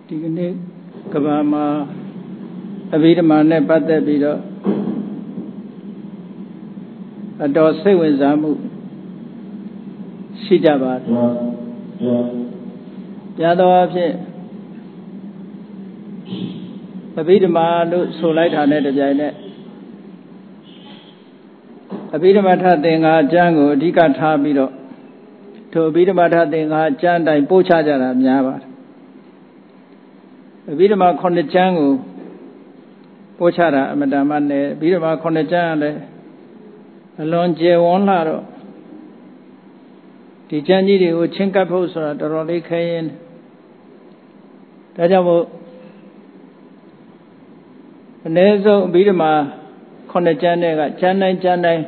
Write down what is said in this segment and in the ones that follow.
ဒီကနေ့ကဘာမှာအဘိဓမ္မာနဲ့ပတ်သက်ပြီးတော့အတော်စိတ်ဝင်စားမှုရှိကြပါတယ်။များသောအားဖြင့်အဘိဓမ္မာလို့ဆိုလိုက်တာနဲ့တပြိုင်နက်အဘိဓမ္မာထသင်္ဃာကျမ်းကိုအဓိကထားပြီးတော့ထိုအဘိဓမ္မာထသင်္ဃာကျမ်းတိုင်းပို့ချကြတာများပါတယ်။အဘိဓမ္မာ9ကျမ်းကိုပို့ချတာအမတန်မှနဲ့အဘိဓမ္မာ9ကျမ်းကလည်းအလွန်ကျယ်ဝန်းလာတော့ဒီကျမ်းကြီးတွေကိုချင်းကပ်ဖို့ဆိုတာတော်တော်လေးခဲရင်ဒါကြောင့်မို့အနည်းဆုံးအဘိဓမ္မာ9ကျမ်းတွေကကျမ်းတိုင်း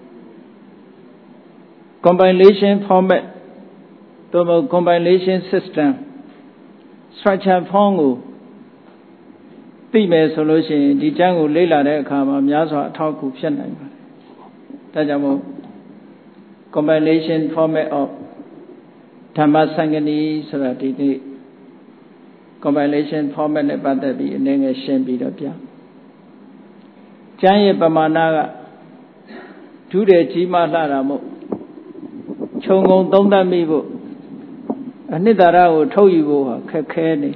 compilation format သို့မဟုတ် compilation system structure form ကိုသိမယ်ဆိုလို့ရှိရင်ဒီကျမ်းကိုလေ့လာတဲ့အခါမှာများစွာအထောက်အကူဖြစ်နိုင်ပါတယ်။ဒါကြောင့်မို့ compilation format of Dhamma Sangani ဆိုတာဒီနေ့ compilation format နဲ့ပတ်သက်ပြီးအနေငယ်ရှင်းပြီးတော့ပြ။ကျမ်းရဲ့ပမာဏကထူးတယ်ကြီးမားလှတာမို့ခြုံငုံသုံးသပ်မိဖို့အနှစ်သာရကိုထုတ်ယူဖို့ဟာခက်ခဲနေ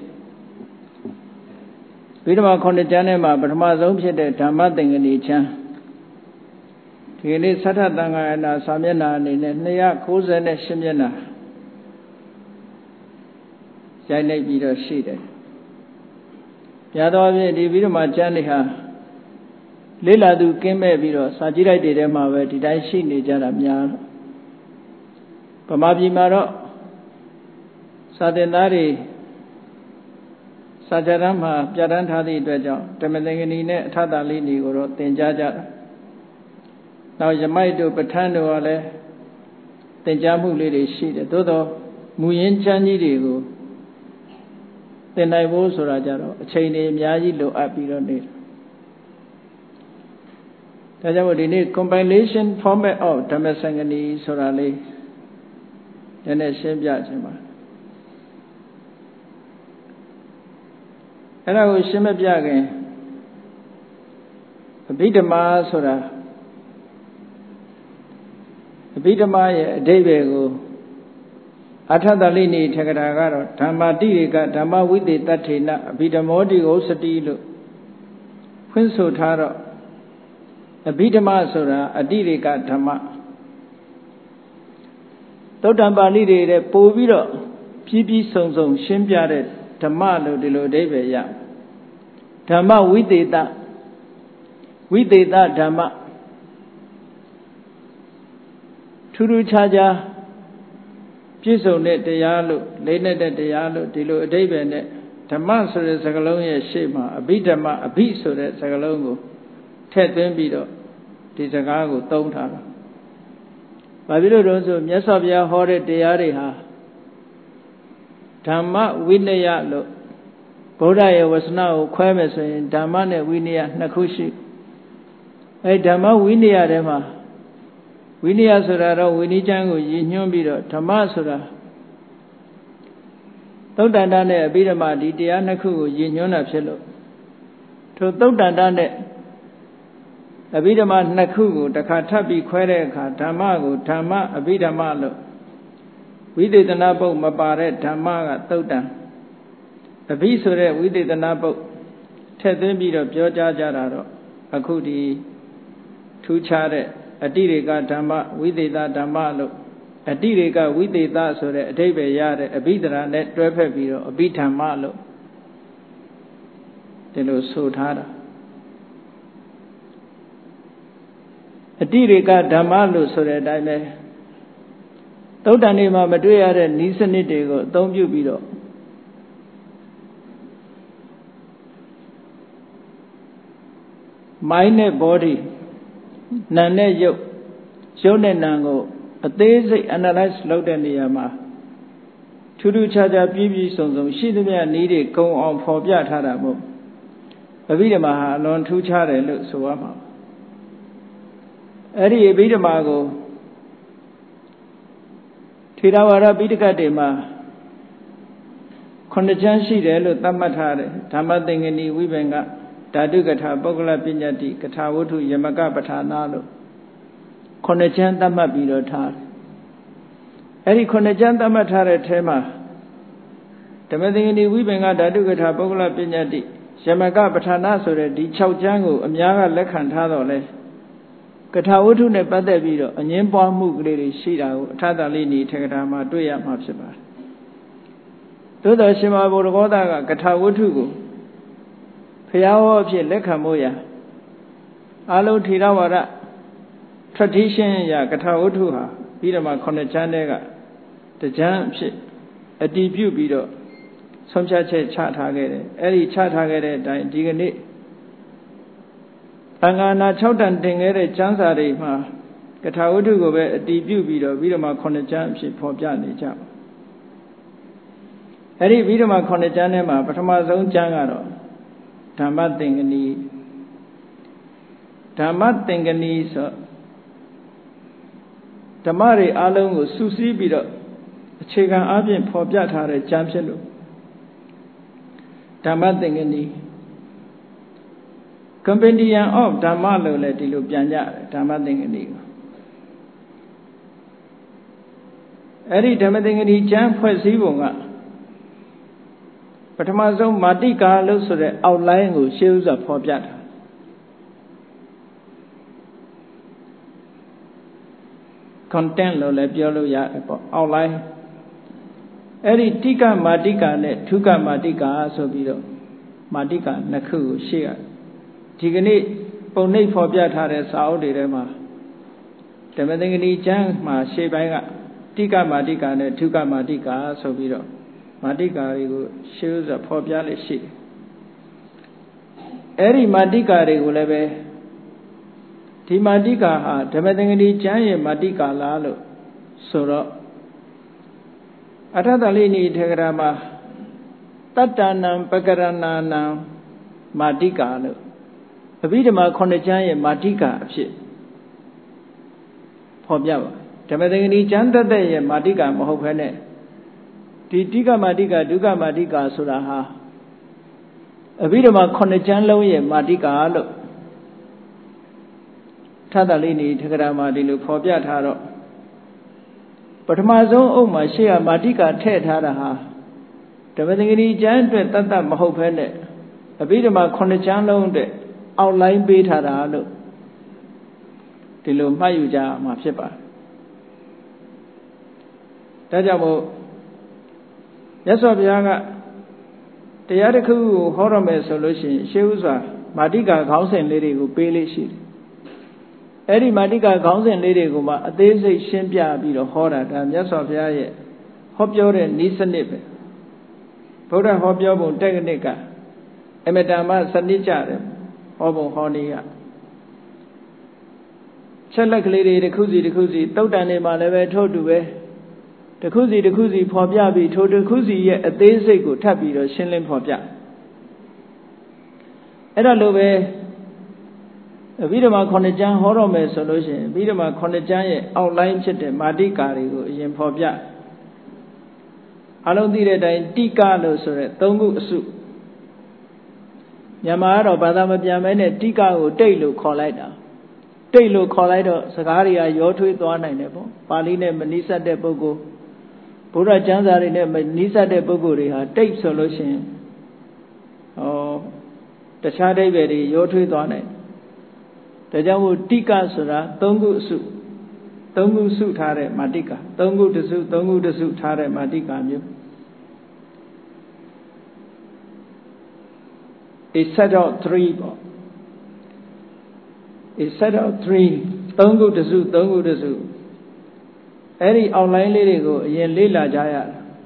ဗိဓမာ9ကျမ်းထဲမှာပထမဆုံးဖြစ်တဲ့ဓမ္မသင်္ကနီကျမ်းဒီကနေ့သတ္တသံဃာယနာစာမျက်နှာအနေနဲ့298မျက်နှာရိုက်လိုက်ပြီးတော့ရှိတယ်။ပြသောဖြင့်ဒီဗိဓမာကျမ်းတွေဟာလေ့လာသူကင်းမဲ့ပြီးတော့စာကြည့်လိုက်တဲ့ထဲမှာပဲဒီတိုင်းရှိနေကြတာများတော့ဗမာပြည်မှာတော့စာသင်သားတွေစာကြတမ်းမှာပြဋ္ဌာန်းထားသည့်အတွက်ကြောင့်ဓမ္မသင်္ကနီနဲ့အထတာလိနီကိုတော့သင်ကြားကြတာ။နောက်ယမိုက်တို့ပဋ္ဌာန်းတို့ကလည်းသင်ကြားမှုလေးတွေရှိတယ်။သို့သောမူရင်းကျမ်းကြီးတွေကိုသင်နိုင်ဖို့ဆိုတာကြတော့အချိန်တွေအများကြီးလိုအပ်ပြီးတော့နေတယ်။ဒါကြောင့်မို့ဒီနေ့ compilation format of Dhamma Sangani ဆိုတာလေးနည်းနည်းရှင်းပြခြင်းပါအဲ့ဒါကိုရှင်းမပြခင်အဘိဓမ္မာဆိုတာအဘိဓမ္မာရဲ့အဓိပ္ပာယ်ကိုအထတလိနိထေကရာကတော့ဓမ္မာတိရေကဓမ္မဝိသေတ္ထေနအဘိဓမ္မောတိကိုစတိလို့ဖွင့်ဆိုထားတော့အဘိဓမ္မာဆိုတာအတိရေကဓမ္မသုတ္တံပါဠိတွေတဲ့ပို့ပြီးတော့ပြီးစုံရှင်းပြတဲ့ဓမ္မလို့ဒီလိုအဓိပ္ပာယ်ရဓမ္မဝိသေသဓမ္မထူးထူးခြားခြားပြည့်စုံတဲ့တရားလို့လေးနဲ့တဲ့တရားလို့ဒီလိုအဓိပ္ပာယ်နဲ့ဓမ္မဆိုတဲ့စကားလုံးရဲ့ရှေ့မှာအဘိဓမ္မအဘိဆိုတဲ့စကားလုံးကိုထည့်သွင်းပြီးတော့ဒီစကားကိုသုံးထားတာဘာဖြစ်လို့လဲဆိုမြတ်စွာဘုရားဟောတဲ့တရားတွေဟာဓမ္မဝိနယလို့ဗုဒ္ဓရဲ့ဝဆနာကိုခွဲမယ်ဆိုရင်ဓမ္မနဲ့ဝိနယနှစ်ခုရှိအဲဓမ္မဝိနယထဲမှာဝိနယဆိုတာတော့ဝိနည်းကျမ်းကိုရည်ညွှန်းပြီးတော့ဓမ္မဆိုတာသုတ္တန္တနဲ့အဘိဓမ္မာဒီတရားနှစ်ခုကိုရည်ညွှန်းတာဖြစ်လို့ထိုသုတ္တန္တနဲ့အဘိဓမ္မာနှစ်ခုကိုတစ်ခါထပ်ပြီးခွဲတဲ့အခါဓမ္မကိုဓမ္မအဘိဓမ္မာလို့ဝိသေသနာပုတ်မပါတဲ့ဓမ္မကသုတ်တံအဘိဆိုတဲ့ဝိသေသနာပုတ်ထည့်သွင်းပြီးတော့ပြောကြားကြတာတော့အခုဒီထူးခြားတဲ့အတိရေကဓမ္မဝိသေသဓမ္မလို့အတိရေကဝိသေသဆိုတဲ့အဓိပ္ပာယ်ရတဲ့အဘိဓရာနဲ့တွဲဖက်ပြီးတော့အဘိဓမ္မလို့ဒီလိုဆိုထားတာအတိရေကဓမ္မလို့ဆိုတဲ့အတိုင်းပဲသုတ္တန်တွေမှာမတွေ့ရတဲ့ဤစနစ်တွေကိုအသုံးပြုပြီးတော့mind နဲ့ body နာမ်နဲ့ရုပ်နဲ့နာမ်ကိုအသေးစိတ် analyze လုပ်တဲ့နေရာမှာထူးထူးခြားခြားပြည့်စုံရှိသမျှနည်းတွေကုံအောင်ဖော်ပြထားတာမို့အဘိဓမ္မာဟာအလွန်ထူးခြားတယ်လို့ဆိုရမှာအဲ့ဒီအဘိဓမ္မာကိုထေရဝါဒပိဋကတ်တွေမှာခုနှစ်ချမ်းရှိတယ်လို့သတ်မှတ်ထားတယ်ဓမ္မသင်္ကနီဝိပင်္ဂဓာတုကထာပုဂ္ဂလပညတ္တိကထာဝတ္ထုယမကပဋ္ဌာနာလို့ခုနှစ်ချမ်းသတ်မှတ်ပြီးတော့ထားတယ်အဲ့ဒီခုနှစ်ချမ်းသတ်မှတ်ထားတဲ့ထဲမှာဓမ္မသင်္ကနီဝိပင်္ဂဓာတုကထာပုဂ္ဂလပညတ္တိယမကပဋ္ဌာနာဆိုတဲ့ဒီ6ချမ်းကိုအများကလက်ခံထားတော့လဲကထာဝတ္ထုနဲ့ပတ်သက်ပြီးတော့အငင်းပွားမှုကလေးတွေရှိတာကိုအထာတလေးနေထေကထာမှာတွေ့ရမှာဖြစ်ပါတယ်သို့တော်ရှင်မဘုရားဂေါတကကထာဝတ္ထုကိုဖျားဟောအဖြစ်လက်ခံဖို့ရာအလုံးထေရဝါဒ tradition အရကထာဝတ္ထုဟာပြီးတော့မှ9ချမ်းတဲကတချမ်းအဖြစ်အတည်ပြုပြီးတော့ဆုံးဖြတ်ချက်ချထားခဲ့တယ်အဲ့ဒီချထားခဲ့တဲ့အတိုင်းဒီကနေ့သံဃာနာ6တန်တင်ခဲ့တဲ့ကျမ်းစာတွေမှာကထာဝတ္ထုကိုပဲအတည်ပြုပြီးတော့မှ9ချမ်းအဖြစ်ဖော်ပြနေကြပါအဲ့ဒီပြီးတော့မှ9ချမ်းထဲမှာပထမဆုံးကျမ်းကတော့ဓမ္မသင်္ကနီဓမ္မသင်္ကနီဆိုဓမ္မတွေအလုံးကိုစုစည်းပြီးတော့အခြေခံအပြင်ဖော်ပြထားတဲ့ကျမ်းဖြစ်လို့ဓမ္မသင်္ကနီ Compendium of ဓမ္မလို့လည်းဒီလိုပြန်ကြတယ်ဓမ္မသင်္ကနီကိုအဲ့ဒီဓမ္မသင်္ကနီကျမ်းဖွဲ့စည်းပုံကပထမဆုံးမာတိကာလို့ဆိုတဲ့ outline ကိုရှေးဥစွာဖော်ပြတာcontent လို့လည်းပြောလို့ရတယ်ပေါ့ outline အဲ့ဒီတိကမာတိကာနဲ့ထုကမာတိကာဆိုပြီးတော့မာတိကာနှစ်ခုကိုရှေ့ကဒီကနေ့ပုံနှိပ်ဖော်ပြထားတဲ့စာအုပ်တွေထဲမှာဓမ္မသင်္ကနီကျမ်းမှာရှေ့ပိုင်းကတိကမာတိကာနဲ့ထုကမာတိကာဆိုပြီးတော့မာတိကာတွေကိုရှေးဥစွာဖော်ပြလို့ရှိတယ်အဲ့ဒီမာတိကာတွေကိုလည်းပဲဒီမာတိကာဟာဓမ္မသင်္ကနီကျမ်းရဲ့မာတိကာလားလို့ဆိုတော့အထတလိနိထေကရာမှာတတ္တနံပကရဏနံမာတိကာလို့အဘိဓမ္မာ9ချမ်းရဲ့မာတိကာအဖြစ်ဖော်ပြပါဓမ္မသင်္ကနီကျမ်းတသက်ရဲ့မာတိကာမဟုတ်ဘဲနဲ့ဒီတိကမာတိကာဒုက္ခမာတိကာဆိုတာဟာအဘိဓမ္မာ9ချမ်းလုံးရဲ့မာတိကာလို့ထသလိနိထေကရာမှာဒီလိုဖော်ပြထားတော့ပထမဆုံးအုပ်မှာရှေ့ကမာတိကာထည့်ထားတာဟာဓမ္မသင်္ကနီကျမ်းအတွက်တတ်မဟုတ်ဘဲနဲ့အဘိဓမ္မာ9ချမ်းလုံးအတွက်အောက်လိုင်းပေးထားတာလို့ဒီလိုမှတ်ယူကြမှာဖြစ်ပါတယ်ဒါကြောင့်မို့မြတ်စွာဘုရားကတရားတစ်ခုကိုဟောရမယ်ဆိုလို့ရှိရင်ရှေးဥစွာမာတိကာခေါင်းစဉ်လေးတွေကိုပေးလေးရှိတယ်အဲ့ဒီမာတိကာခေါင်းစဉ်လေးတွေကိုမှအသေးစိတ်ရှင်းပြပြီးတော့ဟောတာဒါမြတ်စွာဘုရားရဲ့ဟောပြောတဲ့နည်းစနစ်ပဲဗုဒ္ဓဟောပြောပုံ technique ကအမတန်မှစနစ်ကျတယ်ဟောပုံဟောနည်းကချက်လက်ကလေးတွေတစ်ခုစီတစ်ခုစီတုတ်တန်တွေမှာလည်းပဲထို့တူပဲတစ်ခုစီတစ်ခုစီဖော်ပြပြီးထိုတစ်ခုစီရဲ့အသေးစိတ်ကိုထပ်ပြီးတော့ရှင်းလင်းဖော်ပြအဲ့ဒါလိုပဲအဘိဓမ္မာ9ချမ်းဟောတော့မယ်ဆိုလို့ရှိရင်အဘိဓမ္မာ9ချမ်းရဲ့ outline ဖြစ်တဲ့မာတိကာတွေကိုအရင်ဖော်ပြအလုံးသိတဲ့အတိုင်းတိကလို့ဆိုရဲ3ခုအစုမြန်မာကတော့ဘာသာမပြန်မဲနဲ့တိကကိုတိတ်လို့ခေါ်လိုက်တာတိတ်လို့ခေါ်လိုက်တော့စကားတွေကရောထွေးသွားနိုင်တယ်ပေါ့ပါဠိနဲ့မနိစ္စတဲ့ပုဂ္ဂိုလ်ဘုရားကျမ်းစာတွေနဲ့မနိစ္စတဲ့ပုဂ္ဂိုလ်တွေဟာတိတ်ဆိုလို့ရှိရင်တခြားအဓိပ္ပာယ်တွေရောထွေးသွားနိုင်ဒါကြောင့်မို့တိကဆိုတာ3ခုအစု3ခုစုထားတဲ့မာတိကာ3ခုတစု3ခုတစုထားတဲ့မာတိကာမျိုး a set of 3ပေါ့ a set of 3 3ခုတစု3ခုတစုအဲ့ဒီ outline လေးတွေကိုအရင်လေ့လာကြရတာ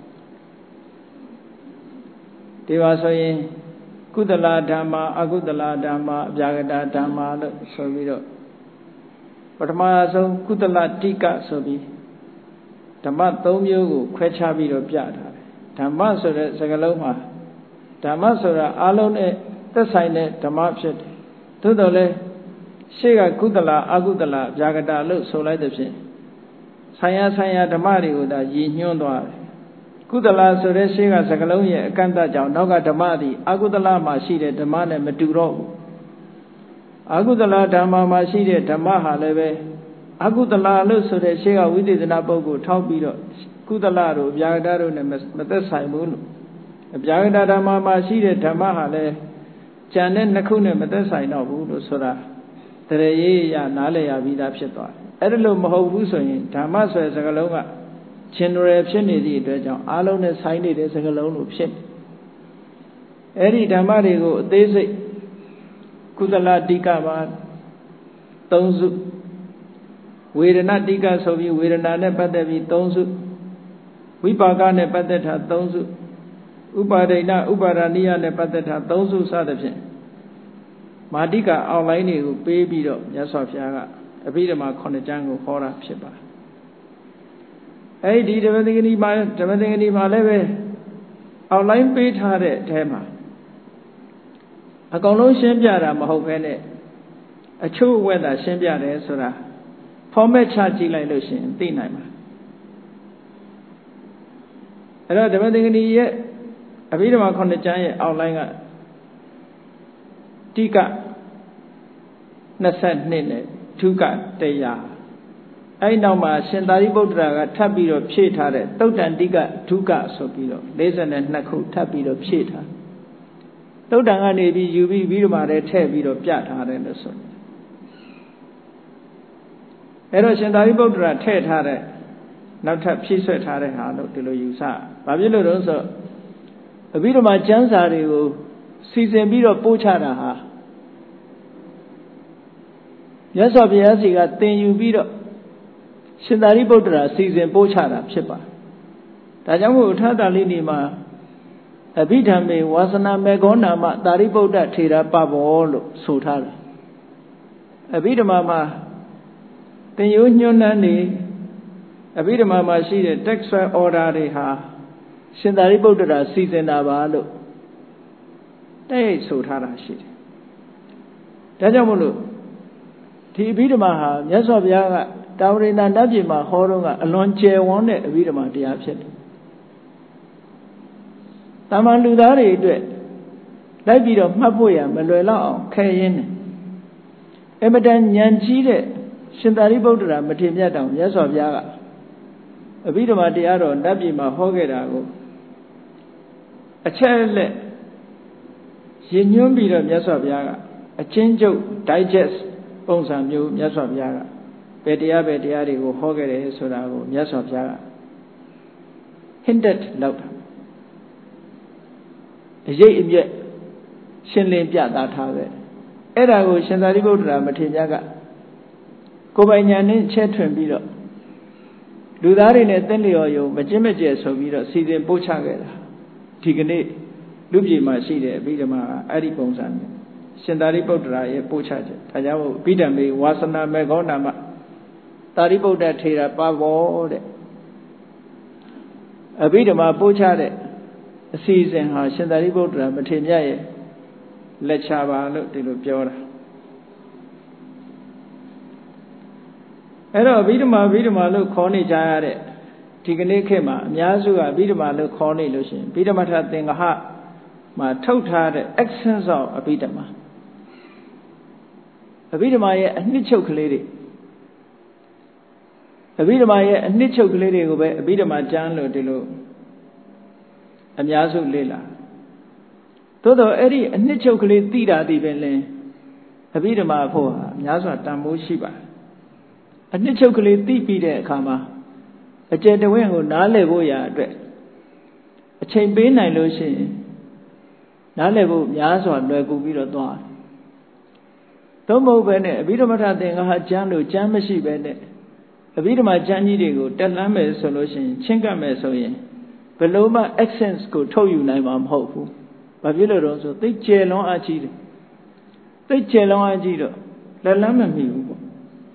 ဒီပါဆိုရင်ကုသလဓမ္မအကုသလဓမ္မအပြာဂတဓမ္မလို့ဆိုပြီးတော့ပထမဆုံးကုသလတိကဆိုပြီးဓမ္မ3မျိုးကိုခွဲခြားပြီးတော့ပြထားတယ်ဓမ္မဆိုတဲ့စကားလုံးမှာဓမ္မဆိုတာအလုံးနဲ့သက်ဆိုင်တဲ့ဓမ္မဖြစ်တယ်သို့တော်လည်းရှေ့ကကုသလအကုသလအပြာဂတလို့ဆိုလိုက်တဲ့ဖြင့်ဆိုင်ရာဓမ္မတွေကိုဒါရည်ညွှန်းသွားတယ်ကုသလဆိုတဲ့ရှေ့ကစကလုံးရဲ့အကန့်အသတ်ကြောင့်နောက်ကဓမ္မသည်အကုသလမှာရှိတဲ့ဓမ္မနဲ့မတူတော့ဘူးအကုသလဓမ္မမှာရှိတဲ့ဓမ္မဟာလည်းပဲအကုသလလို့ဆိုတဲ့ရှေ့ကဝိသေသနာပုဂ္ဂိုလ်ထောက်ပြီးတော့ကုသလတို့ဗျာဂတတို့နဲ့မသက်ဆိုင်ဘူးလို့ဗျာဂတဓမ္မမှာရှိတဲ့ဓမ္မဟာလည်းကြံတဲ့နှစ်ခုနဲ့မသက်ဆိုင်တော့ဘူးလို့ဆိုတာတရရေးရနားလည်ရပြီးသားဖြစ်သွားတယ်အဲ့ဒါလို့မဟုတ်ဘူးဆိုရင်ဓမ္မဆိုတဲ့စကားလုံးကချင်းရယ်ဖြစ်နေသည့်အတွက်ကြောင့်အားလုံးနဲ့ဆိုင်နေတဲ့စကားလုံးလို့ဖြစ်အဲ့ဒီဓမ္မတွေကိုအသေးစိတ်ကုသလတိကမှာ3စုဝေဒနာတိကဆိုပြီးဝေဒနာနဲ့ပတ်သက်ပြီး3စုဝိပါကနဲ့ပတ်သက်တာ3စုဥပါဒိဏဥပါဒနိယနဲ့ပတ်သက်တာ3စုစသဖြင့်မာတိကအောက်လိုင်းတွေကိုပေးပြီးတော့မြတ်စွာဘုရားကအဘိဓမ္မာ9ကျမ်းကိုဟောတာဖြစ်ပါတယ်အဲ့ဒီဓမ္မသင်္ကနီမှာလည်းပဲအောက်လိုင်းပေးထားတဲ့အထဲမှာအကောင်လုံးရှင်းပြတာမဟုတ်ဘဲနဲ့အချို့အဝက်သာရှင်းပြတယ်ဆိုတာ format ချကြည့်လိုက်လို့ရှိရင်သိနိုင်မှာအဲ့တော့ဓမ္မသင်္ကနီရဲ့အဘိဓမ္မာ9ကျမ်းရဲ့အောက်လိုင်းကတိက22နဲ့ဒုက္ခ100အဲ့နောက်မှာရှင်သာရိပုတ္တရာကထပ်ပြီးတော့ဖြည့်ထားတဲ့တုတ်တန်တိကဒုက္ခဆိုပြီးတော့42ခုထပ်ပြီးတော့ဖြည့်ထားတုတ်တန်ကနေပြီးယူပြီးပြီးတော့မှလည်းထည့်ပြီးတော့ပြထားတယ်လို့ဆိုတယ်အဲ့တော့ရှင်သာရိပုတ္တရာထည့်ထားတဲ့နောက်ထပ်ဖြည့်ဆွဲထားတဲ့ဟာလို့ဒီလိုယူဆဘာဖြစ်လို့လဲဆိုအဘိဓမ္မာကျမ်းစာတွေကိုစီစဉ်ပြီးတော့ပို့ချတာဟာမြတ်စွာဘုရားစီကသင်ယူပြီးတော့ရှင်သာရိပုတ္တရာစီစဉ်ပို့ချတာဖြစ်ပါဒါကြောင့်မို့ထတာလိနေမှာအဘိဓမ္မေဝါစနာမေခောနာမသာရိပုတ္တထေရပဘောလို့ဆိုထားတယ်အဘိဓမ္မာမှာသင်ယူညွှန်းနှန်းနေအဘိဓမ္မာမှာရှိတဲ့ textual order တွေဟာရှင်သာရိပုတ္တရာစီစဉ်တာပါလို့တဲ့ဆိုထားတာရှိတယ်ဒါကြောင့်မို့လို့ဒီအဘိဓမ္မာဟာမြတ်စွာဘုရားကတာဝရိန္ဒနတ်ပြည်မှာဟောတော့ကအလွန်ကျယ်ဝန်းတဲ့အဘိဓမ္မာတရားဖြစ်တယ်။တာမန်လူသားတွေအတွက်လိုက်ပြီးတော့မှတ်ဖို့ရမလွယ်လောက်အောင်ခဲရင်းတယ်။အမတန်ဉာဏ်ကြီးတဲ့ရှင်သာရိပုတ္တရာမထေရမြတ်တောင်မြတ်စွာဘုရားကအဘိဓမ္မာတရားတော်နတ်ပြည်မှာဟောခဲ့တာကိုအချက်လက်ရည်ညွှန်းပြီးတော့မြတ်စွာဘုရားကအချင်းချုပ် digest ပုံစံမျိုးမြတ်စွာဘုရားကဘယ်တရားတွေကိုဟောခဲ့တယ်ဆိုတာကိုမြတ်စွာဘုရားက hinted လောက်တာအရေးအမြတ်ရှင်းလင်းပြသထားပဲအဲ့ဒါကိုရှင်သာရိပုတ္တရာမထေရမြတ်ကကိုယ်ပိုင်ဉာဏ်နဲ့ချဲ့ထွင်ပြီးတော့လူသားတွေနဲ့သင်လျော်ယုံမကျင့်မကျဲဆိုပြီးတော့စီစဉ်ပို့ချခဲ့တာဒီကနေ့လူပြည်မှာရှိတဲ့အဘိဓမ္မာအဲ့ဒီပုံစံနဲ့ရှင်သာရိပုတ္တရာရဲ့ပို့ချချက်ဒါကြောင့်အဘိဓမ္မေဝါစနာမေခောနာမသာရိပုတ္တထေရပဘောတဲ့အဘိဓမ္မာပို့ချတဲ့အစီအစဉ်ဟာရှင်သာရိပုတ္တရာမထေရမြတ်ရဲ့လက်ချပါလို့ဒီလိုပြောတာအဲ့တော့အဘိဓမ္မာလို့ခေါ်နေကြရတဲ့ဒီကနေ့ခေတ်မှာအများစုကအဘိဓမ္မာလို့ခေါ်နေလို့ရှိရင်အဘိဓမ္မာထသင်္ဃဟမှာထုတ်ထားတဲ့ essence of အဘိဓမ္မာရဲ့အနှစ်ချုပ်ကလေးတွေအဘိဓမ္မာရဲ့အနှစ်ချုပ်ကလေးတွေကိုပဲအဘိဓမ္မာကျမ်းလို့ဒီလိုအများစုလေ့လာသို့တော့အဲ့ဒီအနှစ်ချုပ်ကလေးသိတာဒီပဲလဲအဘိဓမ္မာဖို့ဟာအများစွာတန်ဖိုးရှိပါတယ်အနှစ်ချုပ်ကလေးသိပြီးတဲ့အခါမှာအကျယ်တဝင့်ကိုနားလည်ဖို့ရာအတွက်အချိန်ပေးနိုင်လို့ရှိရင်နားလည်ဖို့များစွာလွယ်ကူပြီးတော့သွားတယ်သို့မဟုတ်ပဲနဲ့အဘိဓမ္မာထသင်္ဃဟကျမ်းလို့ကျမ်းမရှိပဲနဲ့အဘိဓမ္မာကျမ်းကြီးတွေကိုတက်လှမ်းမယ်ဆိုလို့ရှိရင်ချင်းကပ်မယ်ဆိုရင်ဘယ်လိုမှ accents ကိုထုတ်ယူနိုင်မှာမဟုတ်ဘူး။ဘာဖြစ်လို့လဲဆိုသိကျယ်လွန်အားကြီးတယ်။သိကျယ်လွန်အားကြီးတော့လက်လန်းမမီဘူးပေါ့။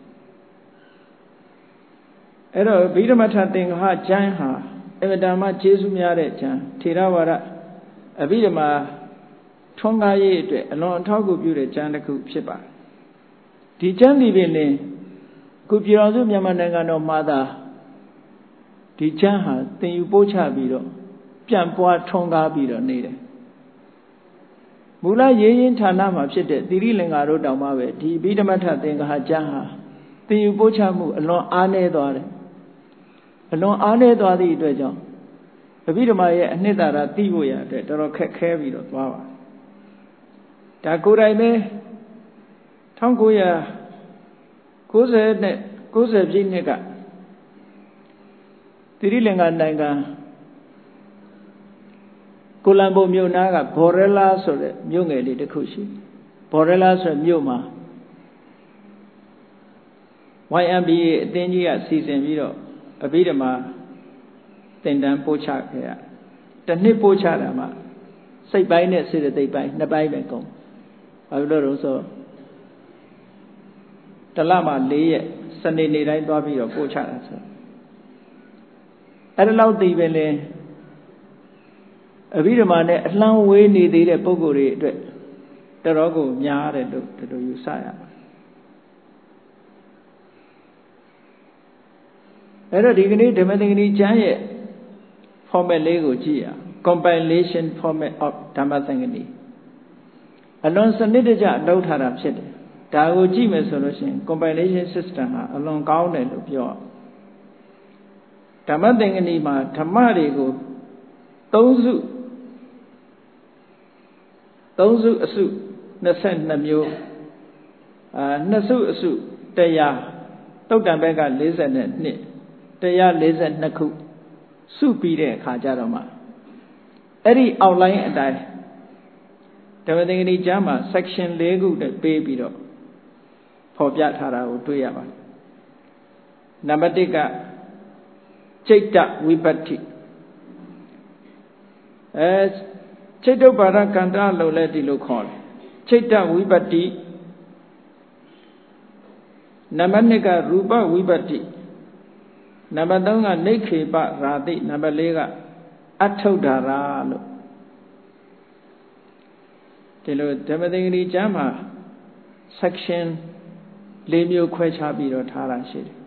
အဲ့တော့ဗိဓမထသင်္ဃဟကျမ်းဟာအမတန်မှကျေးဇူးများတဲ့ကျမ်းထေရဝါဒအဘိဓမ္မာထွန်းကားရေးအတွက်အလွန်အထောက်အကူပြုတဲ့ကျမ်းတစ်ခုဖြစ်ပါတယ်။ဒီကျမ်းဒီပင်လည်းအခုပြည်တော်စုမြန်မာနိုင်ငံတော်မှာသာဒီကျမ်းဟာသင်ယူပို့ချပြီးတော့ပြန်ပွားထွန်းကားပြီးတော့နေတယ်မူလရေးရင်ဌာနမှာဖြစ်တဲ့သီရိလင်္ကာတို့တောင်မှပဲဒီအဘိဓမ္မထသင်္ဃာကျမ်းဟာသင်ယူပို့ချမှုအလွန်အားနည်းသွားတယ်အလွန်အားနည်းသွားသည့်အတွက်ကြောင့်အဘိဓမ္မာရဲ့အနှစ်သာရသိဖို့ရအတွက်တော်တော်ခက်ခဲပြီးတော့သွားပါဒါကိုယ်တိုင်ပဲ1990နဲ့90ပြည့်နှစ်ကသီရိလင်္ကာနိုင်ငံကိုလံဘိုမြို့နားကဘော်ရဲလာဆိုတဲ့မြို့ငယ်လေးတစ်ခုရှိဘော်ရဲလာဆိုတဲ့မြို့မှာ YMBA အသင်းကြီးကစီစဉ်ပြီးတော့အဘိဓမ္မာသင်တန်းပို့ချခဲ့ရတစ်နှစ်ပို့ချတာမှစိတ်ပိုင်းနဲ့စေတသိက်ပိုင်းနှစ်ပိုင်းပဲကုန်ဘာလို့လဲဆိုတစ်လမှ4ရက်စနေနေ့တိုင်းသွားပြီးတော့ပို့ချတာဆိုအဲ့ဒါလောက်သိပဲလေအဘိဓမ္မာနဲ့အလှမ်းဝေးနေသေးတဲ့ပုဂ္ဂိုလ်တွေအတွက်တော်တော်ကိုများတယ်လို့ဒီလိုယူဆရပါတယ်အဲ့တော့ဒီကနေ့ဓမ္မသင်္ကနီကျမ်းရဲ့ format လေးကိုကြည့်ရအောင် compilation format of ဓမ္မသင်္ကနီအလွန်စနစ်တကျလုပ်ထားတာဖြစ်တယ်ဒါကိုကြည့်မယ်ဆိုလို့ရှိရင် compilation system ဟာအလွန်ကောင်းတယ်လို့ပြောဓမ္မသင်္ကနီမှာဓမ္မတွေကို3စုအစု22မျိုး2စုအစု100တုတ်တံဘက်က42 142ခုစုပြီးတဲ့အခါကျတော့မှအဲ့ဒီ outline အတိုင်းဓမ္မသင်္ကနီကျမ်းမှာ section 4ခုနဲ့ပေးပြီးတော့ဖော်ပြထားတာကိုတွေ့ရပါတယ်နံပါတ်1ကจิตတဝိပတ္တိจิตတုပ္ပါဒကန္တလို့လည်းဒီလိုခေါ်တယ်จิตတဝိပတ္တိနံပါတ်2ကရူပဝိပတ္တိနံပါတ်3ကနိခေပရာတိနံပါတ်4ကအထုဒ္ဓရာလို့ဒီလိုဓမ္မသင်္ကနီကျမ်းမှာ section 4မျိုးခွဲခြားပြီးတော့ထားတာရှိတယ်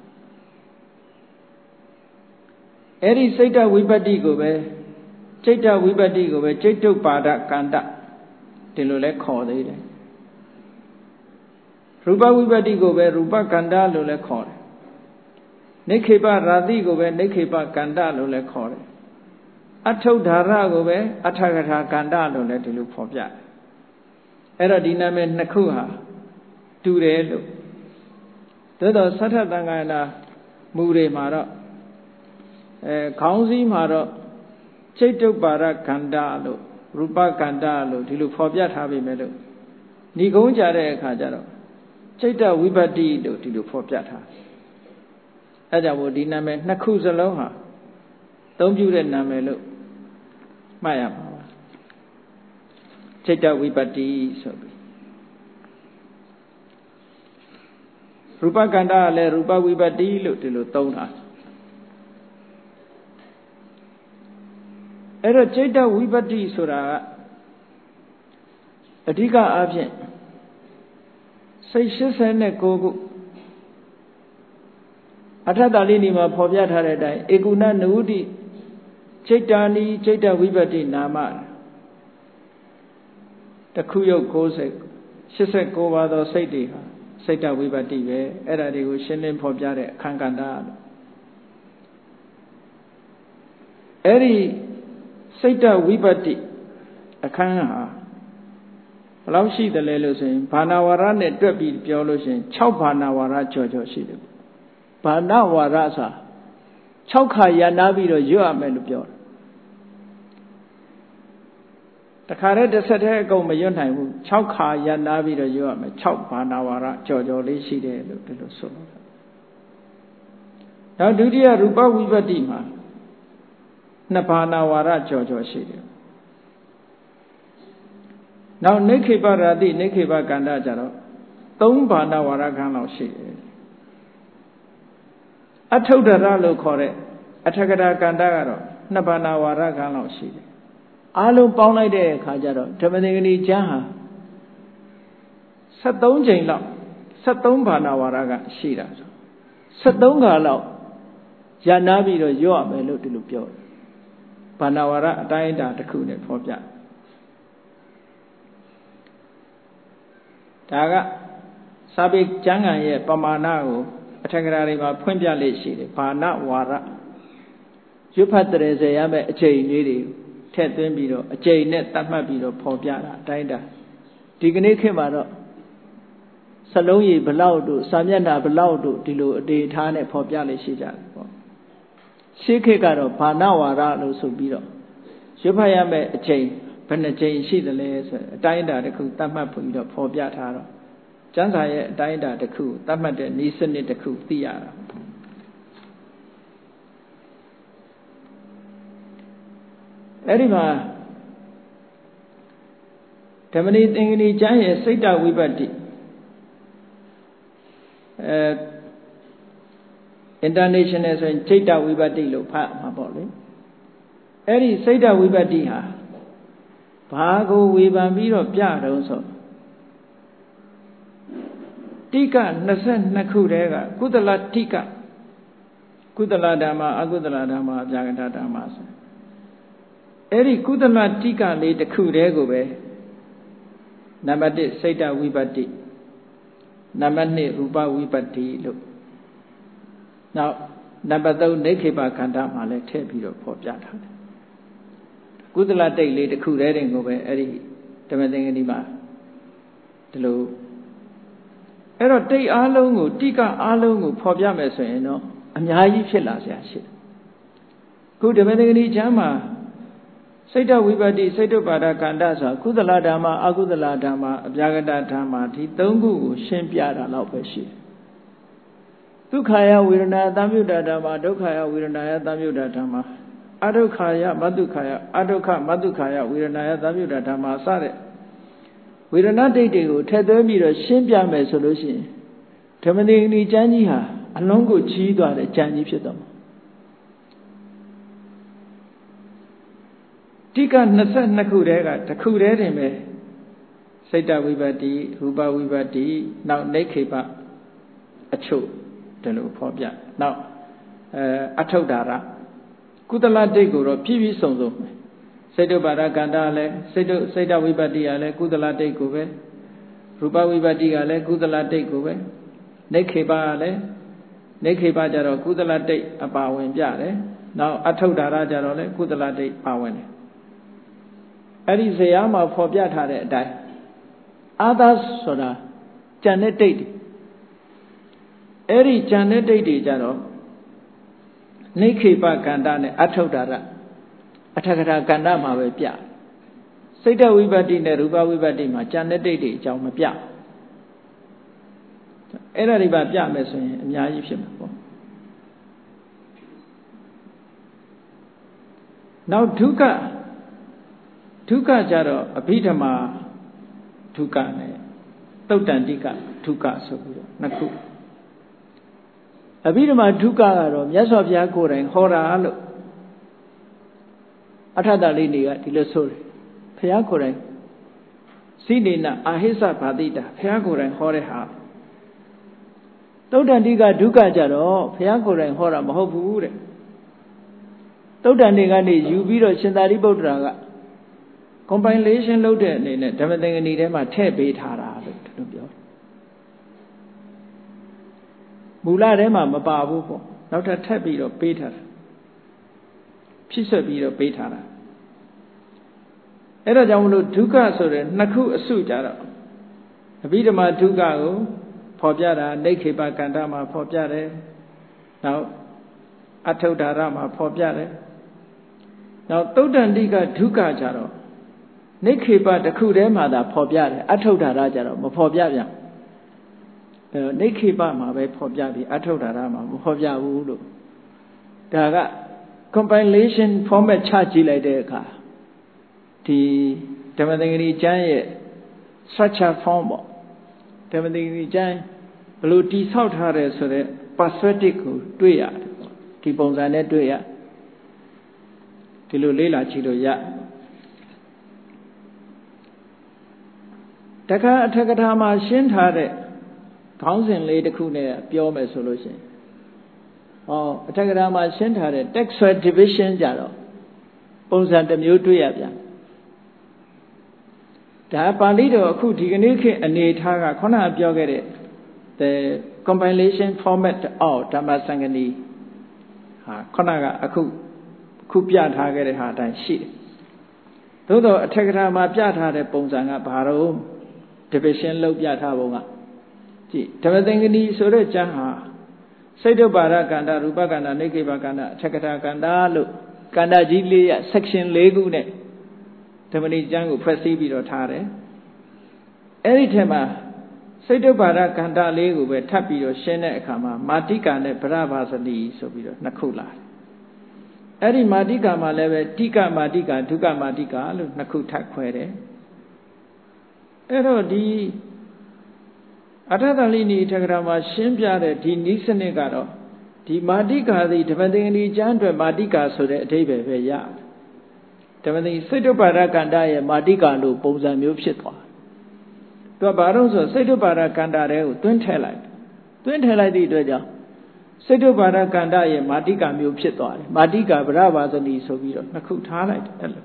အဲ့ဒီစိတ်တဝိပတ္တိကိုပဲจิตတဝိပတ္တိကိုပဲจิตတုပ္ပါဒကန္တဒီလိုလဲခေါ်သေးတယ်ရူပဝိပတ္တိကိုပဲရူပကန္တလို့လဲခေါ်တယ်နိခေပရာတိကိုပဲနိခေပကန္တလို့လဲခေါ်တယ်အထုဒ္ဓါရကိုပဲအထကထာကန္တလို့လဲဒီလိုဖော်ပြတယ်အဲ့တော့ဒီနာမည်နှစ်ခုဟာတူတယ်လို့သို့တော့သတ္ထသံဃာနာမူတွေမှာတော့ခေါင်းစည်းမှာတော့จิตတုပ္ပါဒကန္တလို့ရူပကန္တလို့ဒီလိုဖော်ပြထားပြီမဲ့လို့ဏိဂုံးကြတဲ့အခါကျတော့จิตတဝိပတ္တိလို့ဒီလိုဖော်ပြထားအဲကြောင့်မို့ဒီနာမည်နှစ်ခုစလုံးဟာသုံးပြုတဲ့နာမည်လို့မှတ်ရမှာပါจิตတဝိပတ္တိဆိုပြီးရူပကန္တကလည်းရူပဝိပတ္တိလို့ဒီလိုသုံးတာအဲ့တော့จิตတဝိပတ္တိဆိုတာကအဓိကအားဖြင့်စိတ်89ခုအထတာလိနီမှာဖော်ပြထားတဲ့အတိုင်းဧကုဏနဝုတိจิตတာနိจิตတဝိပတ္တိနာမတခုယုတ်89ပါးသောစိတ်တွေဟာစိတ်တဝိပတ္တိပဲအဲ့ဒါတွေကိုရှင်းလင်းဖော်ပြတဲ့အခန်းကဏ္ဍလို့အဲ့ဒီစိတ်တဝိပတ္တိအခန်းဟာဘယ်လောက်ရှိတယ်လဲလို့ဆိုရင်ဘာနာဝါရနဲ့တွက်ပြီးပြောလို့ရှိရင်6ဘာနာဝါရကျော်ရှိတယ်ဘာနာဝါရဆို6ခါရနာပြီးတော့ရွတ်ရမယ်လို့ပြောတယ်တခါတည်းတစ်ဆက်တည်းအကုန်မရွတ်နိုင်ဘူး6ခါရနာပြီးတော့ရွတ်ရမယ်6ဘာနာဝါရကျော်လေးရှိတယ်လို့ဒီလိုဆိုလို့နောက်ဒုတိယရူပဝိပတ္တိမှာ2ဘာနာဝါရကျော်ရှိတယ်နောက်နိခေပရာတိနိခေပကန္တကြတော့3ဘာနာဝါရခန်းလောက်ရှိတယ်အထုဒ္ဓရလို့ခေါ်တဲ့အထကထာကန္တကတော့2ဘာနာဝါရခန်းလောက်ရှိတယ်အားလုံးပေါင်းလိုက်တဲ့အခါကျတော့ဓမ္မသင်္ကနီကျမ်းဟာ73ချိန်လောက်73ဘာနာဝါရကရှိတာ73ခါလောက်ရနာပြီးတော့ရွတ်ရမယ်လို့ဒီလိုပြောတယ်ဘာနာဝရအတိုင်းအတာတစ်ခုနဲ့ဖော်ပြဒါကစာပေကျမ်းဂန်ရဲ့ပမာဏကိုအထက်ကရာတွေမှာဖွင့်ပြလေ့ရှိတယ်ဘာနာဝါရရွတ်ဖတ်တဲ့စေရမယ့်အချိန်လေးတွေထည့်သွင်းပြီးတော့အချိန်နဲ့တတ်မှတ်ပြီးတော့ဖော်ပြတာအတိုင်းတာဒီကနေ့ခေတ်မှာတော့စလုံးရည်ဘလောက်တို့စာမျက်နှာဘလောက်တို့ဒီလိုအနေထားနဲ့ဖော်ပြလေ့ရှိကြတယ်ပေါ့ရှေးခေတ်ကတော့ဘာနာဝါရလို့ဆိုပြီးတော့ရွတ်ဖတ်ရမယ့်အချိန်ဘယ်နှချိန်ရှိတယ်လဲဆိုအတိုင်းအတာတစ်ခုသတ်မှတ်ပြီးတော့ဖော်ပြထားတော့ကျမ်းစာရဲ့အတိုင်းအတာတစ်ခုသတ်မှတ်တဲ့နည်းစနစ်တစ်ခုသိရတာအဲ့ဒီမှာဓမ္မနီသင်္ကနီကျမ်းရဲ့စိတ်တဝိပတ္တိinternational ဆိုရင်စိတ်တဝိပတ္တိလို့ဖတ်မှာပေါ့လေအဲ့ဒီစိတ်တဝိပတ္တိဟာဘာကိုဝေဖန်ပြီးတော့ပြတော့ဆိုတိက22ခုတည်းကကုသလတိကကုသလဓမ္မအကုသလဓမ္မအပြာကတဓမ္မဆိုအဲ့ဒီကုသလတိကလေးတစ်ခုတည်းကိုပဲနံပါတ်1စိတ်တဝိပတ္တိနံပါတ်2ရူပဝိပတ္တိလို့နောက်နံပါတ်3နေခေပခန္ဓာမှာလည်းထည့်ပြီးတော့ဖော်ပြထားတယ်ကုသလတိတ်လေးတစ်ခုတည်းတင်ကိုပဲအဲ့ဒီဓမ္မသင်္ကနီမှာဒီလိုအဲ့တော့တိတ်အားလုံးကိုတိကအားလုံးကိုဖော်ပြမယ်ဆိုရင်တော့အများကြီးဖြစ်လာเสียရှိတယ်ခုဓမ္မသင်္ကနီကျမ်းမှာစိတ်တဝိပတ္တိစိတ်တုပါဒကန္တဆိုတာကုသလဓမ္မအကုသလဓမ္မအပြာကတဓမ္မဒီ၃ခုကိုရှင်းပြတာတော့ပဲရှိတယ်ဒုက္ခယဝေဒနာသံယုတဓမ္မဒုက္ခယဝေဒနာယသံယုတဓမ္မအဒုက္ခယမတုခယအဒုက္ခမတုခယဝေဒနာယသံယုတဓမ္မစတဲ့ဝေဒနာဒိတ်တွေကိုထည့်သွင်းပြီးတော့ရှင်းပြမယ်ဆိုလို့ရှိရင်ဓမ္မသင်္ကနီကျမ်းကြီးဟာအလုံးကိုကြီးသွားတဲ့ကျမ်းကြီးဖြစ်တော့မှာတိက22ခုတည်းကတစ်ခုတည်းတင်ပဲစိတ်တဝိပတ္တိရူပဝိပတ္တိနောက်နေခေပအချုပ်တယ်လို့ဖော်ပြနောက်အထုဒ္ဒါရကုသလတိတ်ကိုတော့ပြည့်ပြည့်စုံစုံစိတ်တုပါဒကန္တာလည်းစိတ်တဝိပတ္တိကလည်းကုသလတိတ်ကိုပဲရူပဝိပတ္တိကလည်းကုသလတိတ်ကိုပဲနေခေပကလည်းနေခေပကြတော့ကုသလတိတ်အပါဝင်ပြတယ်နောက်အထုဒ္ဒါရကြတော့လည်းကုသလတိတ်ပါဝင်တယ်အဲ့ဒီဇေယျမှာဖော်ပြထားတဲ့အတိုင်းအာသဆိုတာကြံတဲ့တိတ်တွေအဲ့ဒီကြံတဲ့တိတ်တွေကြတော့နေခေပကန္တာနဲ့အထုဒ္ဒါရအထကထာကန္တာမှာပဲပြစိတ်တဝိပတ္တိနဲ့ရူပဝိပတ္တိမှာကြံတဲ့တိတ်တွေအကြောင်းမပြအဲ့ဒါတွေပါပြမယ်ဆိုရင်အများကြီးဖြစ်မှာပေါ့နောက်ဒုက္ခကြတော့အဘိဓမ္မာဒုက္ခနဲ့သုတ်တန်တိကဒုက္ခဆိုပြီးတော့နှစ်ခုအဘိဓမ္မာဒုက္ခကတော့မြတ်စွာဘုရားကိုယ်တိုင်ဟောတာလို့အထတ္တလေးတွေကဒီလိုဆိုတယ်ဘုရားကိုယ်တိုင်စိနေနအာဟိစဘာတိတာဘုရားကိုယ်တိုင်ဟောတဲ့ဟာသုတ်တန်တိကဒုက္ခကြတော့ဘုရားကိုယ်တိုင်ဟောတာမဟုတ်ဘူးတဲ့သုတ်တန်တွေကနေယူပြီးတော့ရှင်သာရိပုတ္တရာကcompilation လုပ်တဲ့အနေနဲ့ဓမ္မသင်္ကနီထဲမှာထည့်ပေးထားတာလို့ဒီလိုပြောမူလထဲမှာမပါဘူးပေါ့နောက်ထပ်ထပ်ပြီးတော့ပေးထားတာဖြစ်ဆက်ပြီးတော့ပေးထားတာအဲ့ဒါကြောင့်မလို့ဒုက္ခဆိုတဲ့နှစ်ခုအစုကြတော့အဘိဓမ္မာဒုက္ခကိုဖော်ပြတာနေခေပကန္တာမှာဖော်ပြတယ်နောက်အထုဒ္ဒါရမှာဖော်ပြတယ်နောက်သုတ်တန်တိကဒုက္ခကြတော့နေခေပတစ်ခုတည်းမှာသာဖော်ပြတယ်အထုဒ္ဒါရကြတော့မဖော်ပြပြန်နေခေပမှာပဲဖော်ပြပြီးအထုဒ္ဒါရမှာမဖော်ပြဘူးလို့ဒါက compilation format ချကြည့်လိုက်တဲ့အခါဒီဓမ္မသင်္ကနီကျမ်းရဲ့ structure form ပေါ့ဓမ္မသင်္ကနီကျမ်းဘယ်လိုတည်ဆောက်ထားတယ်ဆိုတဲ့ perspective ကိုတွေ့ရတယ်ဒီပုံစံနဲ့တွေ့ရဒီလိုလေ့လာကြည့်လို့ရတခါအထက်ကထာမှာရှင်းထားတဲ့ခေါင်းစဉ်လေးတစ်ခုနဲ့ပြောမယ်ဆိုလို့ရှိရင်အထက်ကထာမှာရှင်းထားတဲ့ textual division ကြတော့ပုံစံတစ်မျိုးတွေ့ရပြန်ဒါပါဠိတော်အခုဒီကနေ့ခေတ်အနေထားကခုနကပြောခဲ့တဲ့ the compilation format of Dhammasangani ဟာခုနကအခုပြထားခဲ့တဲ့ဟာအတိုင်းရှိတယ်သို့တော့အထက်ကထာမှာပြထားတဲ့ပုံစံကဘာလို့ division လုပ်ပြထားပုံကကြည့်ဓမ္မသင်္ကနီဆိုတဲ့ကျမ်းဟာစိတ်တုပ္ပါဒကန္တာရူပကန္တာနိကေဘကန္တာအထက်ကထာကန္တာလို့ကန္တာကြီး၄ရ section ၄ခုနဲ့ဓမ္မနိကျမ်းကိုဖွဲ့စည်းပြီးတော့ထားတယ်အဲ့ဒီထဲမှာစိတ်တုပ္ပါဒကန္တာလေးကိုပဲထပ်ပြီးတော့ရှင်းတဲ့အခါမှာမာတိကာနဲ့ဗရဘာဇဏီဆိုပြီးတော့နှစ်ခုလာတယ်အဲ့ဒီမာတိကာမှာလည်းပဲတိကမာတိကာဒုက္ခမာတိကာလို့နှစ်ခုထပ်ခွဲတယ်အဲ့တော့ဒီအထသလိနီထက္ကရာမှာရှင်းပြတဲ့ဒီနိစနစ်ကတော့ဒီမာတိကာသည်ဓမ္မသင်္ကနီကျမ်းအတွက်မာတိကာဆိုတဲ့အဓိပ္ပာယ်ပဲရဓမ္မသင်္ကနီစိတ်တုပ္ပါဒကန္တာရဲ့မာတိကာလို့ပုံစံမျိုးဖြစ်သွားသူကဘာလို့ဆိုစိတ်တုပ္ပါဒကန္တာတွေကိုတွင်းထည့်လိုက်သည့်အတွက်ကြောင့်စိတ်တုပ္ပါဒကန္တာရဲ့မာတိကာမျိုးဖြစ်သွားတယ်မာတိကာဗရဘာဇဏီဆိုပြီးတော့နှစ်ခုထားလိုက်တယ်အဲ့လို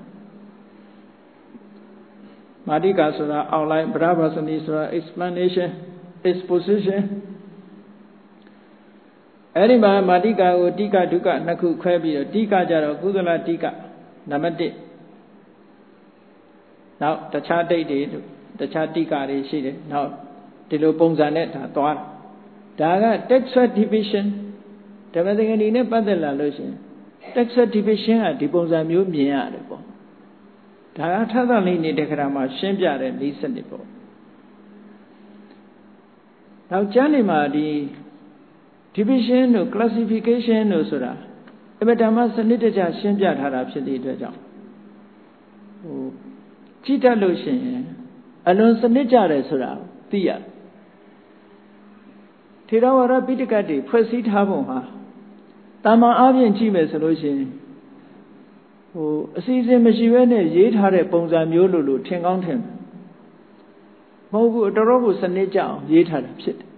မာတိကာဆိုတာ outline ဗရဘာဇဏီဆိုတာ explanation exposition အဲ့ဒီမှာမာတိကာကိုတိကဒုက္ခနှစ်ခုခွဲပြီးတော့တိကကြတော့ကုသလတိကနံပါတ်1နောက်တခြားဒိတ်တွေတခြားတိကတွေရှိတယ်နောက်ဒီလိုပုံစံနဲ့ဒါသွားဒါက textual division ဓမ္မသင်္ကနီနဲ့ပတ်သက်လာလို့ရှိရင် textual division ကဒီပုံစံမျိုးမြင်ရတယ်ပေါ့ဒါကထသလိနေတက္ကရာမှာရှင်းပြတဲ့ဤစနစ်ပေါ့နောက်ကျမ်းတွေမှာဒီ division တို့ classification တို့ဆိုတာအမတ္တမစနစ်တကျရှင်းပြထားတာဖြစ်တဲ့အတွက်ကြောင့်ကြည့်တတ်လို့ရှိရင်အလွန်စနစ်ကြတယ်ဆိုတာသိရထေရဝါဒပိဋကတ်တွေဖွဲ့စည်းထားပုံဟာတာမန်အားဖြင့်ကြည့်မယ်ဆိုလို့ရှိရင်အစီအစဉ်မရှိဘဲနဲ့ရေးထားတဲ့ပုံစံမျိုးလို့ထင်ကောင်းထင်မဟုတ်ဘူးတော်တော်ကိုစနစ်ကြအောင်ရေးထားတာဖြစ်တယ်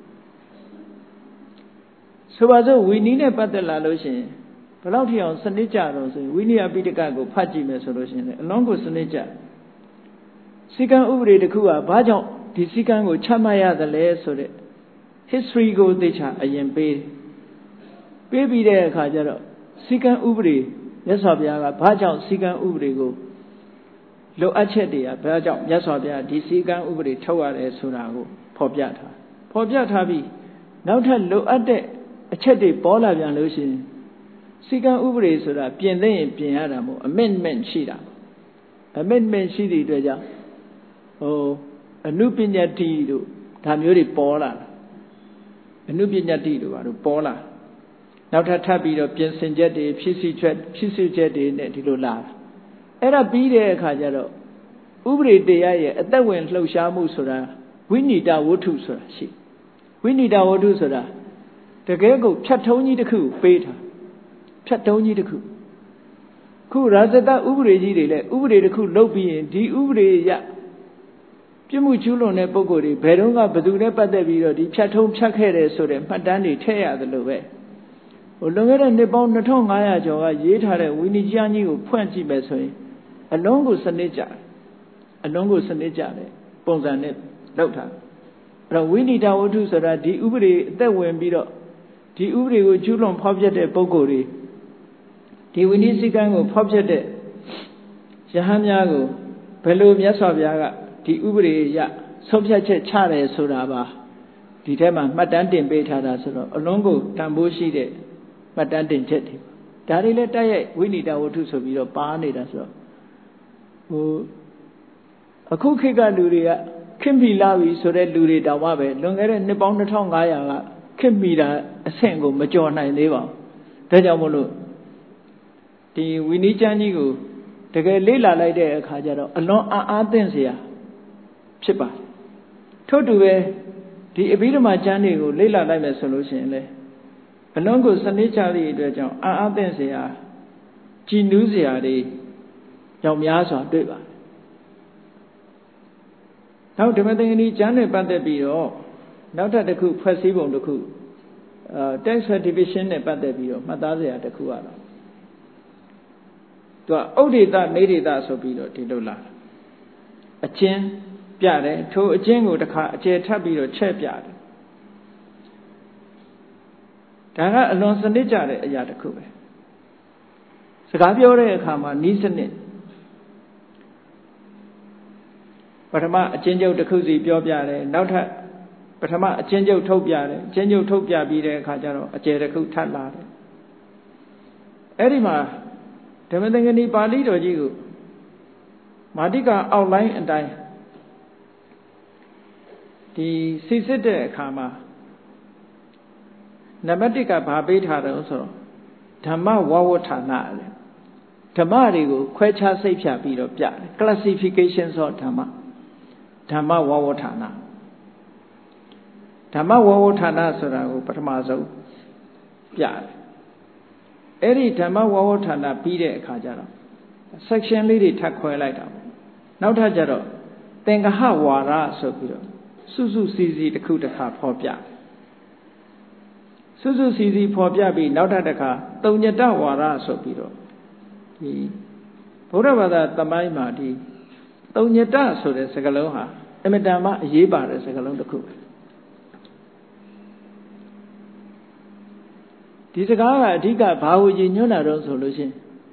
ဆိုပါစို့ဝီနည်းနဲ့ပတ်သက်လာလို့ရှိရင်ဘယ်လောက်ထိအောင်စနစ်ကြတော့ဆိုရင်ဝိနည်းပိဋကတ်ကိုဖတ်ကြည့်မယ်ဆိုလို့ရှိရင်အလွန်ကိုစနစ်ကြစီကံဥပဒေတစ်ခုကဘာကြောင့်ဒီစီကံကိုချမှတ်ရသလဲဆိုတဲ့ history ကိုသိချာအရင်ပေးပြီးတဲ့အခါကျတော့စီကံဥပဒေမြတ်စွာဘုရားကဘာကြောင့်စီကံဥပဒေကိုလိုအပ်ချက်တွေကဘာကြောင့်မြတ်စွာဘုရားဒီစီကံဥပဒေထုတ်ရတယ်ဆိုတာကိုဖော်ပြထားပြီးနောက်ထပ်လိုအပ်တဲ့အချက်တွေပေါ်လာပြန်လို့ရှိရင်စီကံဥပဒေဆိုတာပြင်သိရင်ပြင်ရတာမဟုတ် amendment ရှိတာ amendment ရှိတဲ့အတွက်ကြောင့်အနုပညာတိတို့ဒါမျိုးတွေပေါ်လာအနုပညာတိတို့ဘာလို့ပေါ်လာနောက်ထပ်ပြီးတော့ပြင်ဆင်ချက်တွေဖြစ်စီချက်တွေနဲ့ဒီလိုလာအဲ့ဒါပြီးတဲ့အခါကျတော့ဥပဒေတရားရဲ့အသက်ဝင်လှုပ်ရှားမှုဆိုတာဝိနိဒဝတ္ထုဆိုတာရှိဝိနိဒဝတ္ထုဆိုတာတကယ်ကိုဖြတ်ထုံးကြီးတစ်ခုပေးထားဖြတ်ထုံးကြီးတစ်ခုခုရာဇတဥပဒေကြီးတွေလည်းဥပဒေတစ်ခုလုပ်ပြီးရင်ဒီဥပဒေရပြမှုကျူးလွန်တဲ့ပုဂ္ဂိုလ်တွေဘယ်တော့ကဘယ်သူနဲ့ပတ်သက်ပြီးတော့ဒီဖြတ်ထုံးဖြတ်ခဲ့တယ်ဆိုတဲ့မှတ်တမ်းတွေထည့်ရတယ်လို့ပဲလွန်ခဲ့တဲ့နှစ်ပေါင်း2500ကျော်ကရေးထားတဲ့ဝိနည်းကျမ်းကြီးကိုဖွင့်ကြည့်မယ်ဆိုရင်အလုံးကိုစနစ်ကြတယ်ပုံစံနဲ့လောက်ထားအဲ့တော့ဝိနိဒဝတ္ထုဆိုတာဒီဥပဒေအသက်ဝင်ပြီးတော့ဒီဥပဒေကိုကျူးလွန်ဖောက်ဖျက်တဲ့ပုဂ္ဂိုလ်တွေဒီဝိနည်းစည်းကမ်းကိုဖောက်ဖျက်တဲ့ယဟန်များကိုဘယ်လိုမြတ်စွာဘုရားကဒီဥပဒေရဆုံးဖြတ်ချက်ချတယ်ဆိုတာပါဒီထဲမှာမှတ်တမ်းတင်ပေးထားတာဆိုတော့အလုံးကိုတန်ဖိုးရှိတဲ့မှတ်တမ်းတင်ချက်တွေဒါတွေလည်းတိုက်ရိုက်ဝိနိဒဝတ္ထုဆိုပြီးတော့ပါနေတာဆိုတော့အခုခေတ်ကလူတွေကခင်ပြီလာပြီဆိုတဲ့လူတွေတောင်မှပဲလွန်ခဲ့တဲ့နှစ်ပေါင်း2500ကခင်ပြီတာအဆင့်ကိုမကျော်နိုင်သေးပါဘူးဒါကြောင့်မို့လို့ဒီဝိနည်းကျမ်းကြီးကိုတကယ်လေ့လာလိုက်တဲ့အခါကျတော့အလွန်အားသင့်စရာဖြစ်ပါတယ်ထို့တူပဲဒီအဘိဓမ္မာကျမ်းတွေကိုလေ့လာလိုက်မယ်ဆိုလို့ရှိရင်လေအလွန်ကိုစနစ်ချသည့်အတွက်ကြောင့်အားသင့်စရာကြည်နူးစရာတွေကြောင့်များစွာတွေ့ပါတယ်နောက်ဓမ္မသင်္ကနီကျမ်းတွေပတ်သက်ပြီးတော့နောက်ထပ်တစ်ခုဖွဲ့စည်းပုံတစ်ခုtext division နဲ့ပတ်သက်ပြီးတော့မှတ်သားစရာတစ်ခုကတော့သူကဥဒိတနေဒိတဆိုပြီးတော့ဒီလိုလာအချင်းပြတယ်ထိုအချင်းကိုတစ်ခါအကျယ်ထပ်ပြီးတော့ချဲ့ပြတယ်ဒါကအလွန်စနစ်ကြတဲ့အရာတစ်ခုပဲစကားပြောတဲ့အခါမှာနီးစနစ်ပထမအချင်းချုပ်တစ်ခုစီပြောပြတယ်နောက်ထပ်ပထမအချင်းချုပ်ထုတ်ပြတယ်အချင်းချုပ်ထုတ်ပြပြီးတဲ့အခါကျတော့အကျယ်တစ်ခုထပ်လာတယ်အဲ့ဒီမှာဓမ္မသင်္ကနီပါဠိတော်ကြီးကိုမာတိကအောက်လိုင်းအတိုင်းဒီစီစစ်တဲ့အခါမှာနံပါတ်1ကဘာပေးထားတယ်ဆိုတော့ဓမ္မဝဝဋ္ဌာနလေဓမ္မတွေကိုခွဲခြားစိတ်ဖြတ်ပြီးတော့ပြတယ် classification ဆိုဓမ္မဝဝဋ္ဌာနဓမ္မဝဝဋ္ဌာနဆိုတာကိုပထမဆုံးပြတယ်အဲ့ဒီဓမ္မဝဝဋ္ဌာနပြီးတဲ့အခါကျတော့ section လေးတွေထပ်ခွဲလိုက်တာပေါ့နောက်ထပ်ကျတော့သင်္ကဟဝါဒဆိုပြီးတော့စုစုစည်းစည်းတစ်ခုတစ်ခါဖော်ပြစုစုစည်းစည်းဖော်ပြပြီးနောက်ထပ်တစ်ခါတုံညတဝါဒဆိုပြီးတော့ဒီဗုဒ္ဓဘာသာသမိုင်းမှာဒီတုံညတဆိုတဲ့စကားလုံးဟာအမြဲတမ်းအရေးပါတဲ့စကားလုံးတစ်ခုဒီစကားကအဓိကဘာဝကြီးညွှန်းတာတော့ဆိုလို့ရှိရင်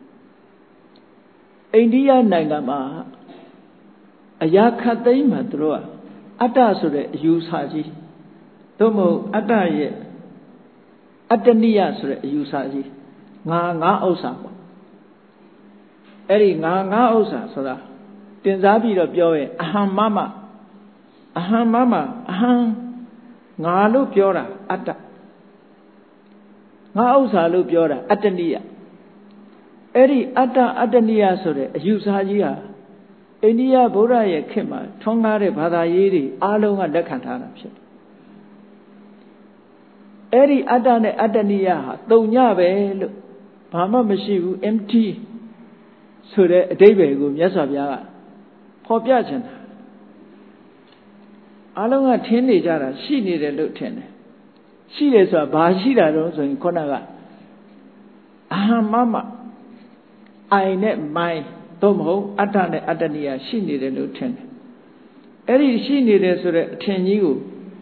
အိန္ဒိယနိုင်ငံမှာအရာခတ်သိမ်းမှာသူတို့ကအတ္တဆိုတဲ့အယူဆကြီးသို့မဟုတ်အတ္တရဲ့အတ္တနိယဆိုတဲ့အယူဆကြီးငါဥစ္စာပေါ့အဲ့ဒီငါဥစ္စာဆိုတာတင်စားပြီးတော့ပြောရင်အဟံမမငါလို့ပြောတာအတ္တငါဥစ္စာလို့ပြောတာအတ္တနိယအဲ့ဒီအတ္တနိယဆိုတဲ့အယူဆကြီးဟာအိန္ဒိယဗုဒ္ဓရဲ့ခေတ်မှာထွန်းကားတဲ့ဘာသာရေးတွေအားလုံးကလက်ခံထားတာဖြစ်တယ်အဲ့ဒီအတ္တနဲ့အတ္တနိယဟာတုံညပဲလို့ဘာမှမရှိဘူး empty ဆိုတဲ့အဓိပ္ပာယ်ကိုမြတ်စွာဘုရားကဖော်ပြချင်တာအားလုံးကထင်နေကြတာရှိနေတယ်လို့ထင်တယ်ရှိတယ်ဆိုတာဘာရှိတာတော့ဆိုရင်ခုနကအဟံမမIနဲ့ my သို့မဟုတ်အတ္တနဲ့အတ္တနိယရှိနေတယ်လို့ထင်တယ်အဲ့ဒီရှိနေတယ်ဆိုတဲ့အထင်ကြီးကို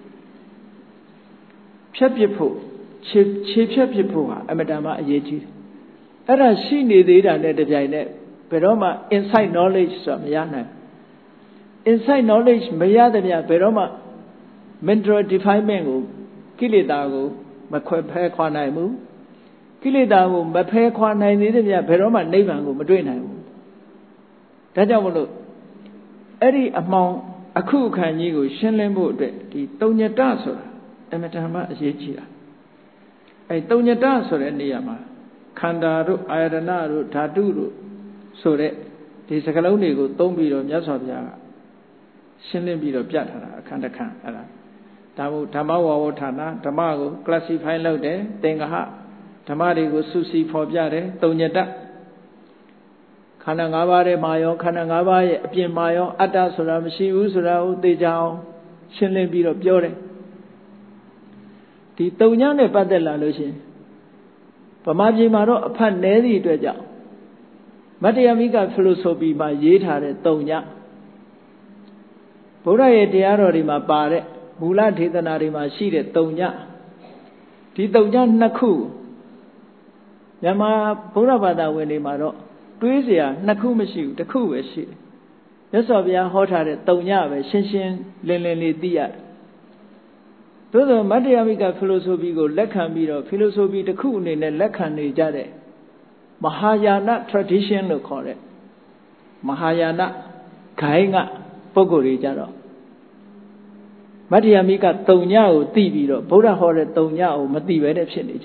ဖြတ်ပစ်ဖို့ခြေဖြတ်ပစ်ဖို့ဟာအမတန်မှအရေးကြီးတယ်အဲ့ဒါရှိနေသေးတာနဲ့တပြိုင်နက်ဘယ်တော့မှ insight knowledge ဆိုတာမရနိုင် insight knowledge မရတဲ့မြတ်ဘယ်တော့မှ mental defilement ကိုကိလေသာကိုမခွဲဖဲခွာနိုင်ဘူးကိလေသာကိုမဖဲခွာနိုင်သေးတဲ့မြတ်ဘယ်တော့မှနိဗ္ဗာန်ကိုမတွေ့နိုင်ဘူးဒါကြောင့်မလို့အဲ့ဒီအမှောင်အခုအခါကြီးကိုရှင်းလင်းဖို့အတွက်ဒီတုံညတဆိုတာအမတန်မှအရေးကြီးတာအဲ့တုံညတဆိုတဲ့နေရာမှာခန္ဓာတို့အာယတနာတို့ဓာတုတို့ဆိုတဲ့ဒီစကားလုံးတွေကိုသုံးပြီးတော့မြတ်စွာဘုရားကရှင်းလင်းပြီးတော့ပြထားတာအခန်းတစ်ခန်းအဲ့ဒါဒါမို့ဓမ္မဝဝဋ္ဌာနဓမ္မကို classify လုပ်တယ်သင်္ကဟဓမ္မတွေကိုစုစည်းဖော်ပြတယ်တုံညတခန္ဓာ၅ပါးထဲမှာရောခန္ဓာ၅ပါးရဲ့အပြင်မှာရောအတ္တဆိုတာမရှိဘူးဆိုတာကိုသိကြအောင်ရှင်းလင်းပြီးတော့ပြောတယ်ဒီတုံညနဲ့ပတ်သက်လာလို့ရှိရင်ဗမာပြည်မှာတော့အဖတ်နည်းသည့်အတွက်ကြောင့်မတ္တယမိကဖီလိုဆိုဖီမှာရေးထားတဲ့တုံညဗုဒ္ဓရဲ့တရားတော်တွေမှာပါတဲ့မူလဒေသနာတွေမှာရှိတဲ့တုံညဒီတုံညနှစ်ခုမြန်မာဗုဒ္ဓဘာသာဝင်တွေမှာတော့တွေးเสียနှစ်ခုမရှိဘူးတစ်ခုပဲရှိတယ်မြတ်စွာဘုရားဟောထားတဲ့တုံညပဲရှင်းရှင်းလင်းလင်းလေးသိရတယ်သို့သောမတ္တယမိကဖီလိုဆိုဖီကိုလက်ခံပြီးတော့ဖီလိုဆိုဖီတစ်ခုအနေနဲ့လက်ခံနေကြတဲ့မဟာယာန tradition လို့ခေါ်တဲ့မဟာယာနဂိုင်းကပုဂ္ဂိုလ်တွေကြတော့မတ္တယမိကတုံညကိုသိပြီးတော့ဗုဒ္ဓဟောတဲ့တုံညကိုမသိပဲတဲ့ဖြစ်နေကြ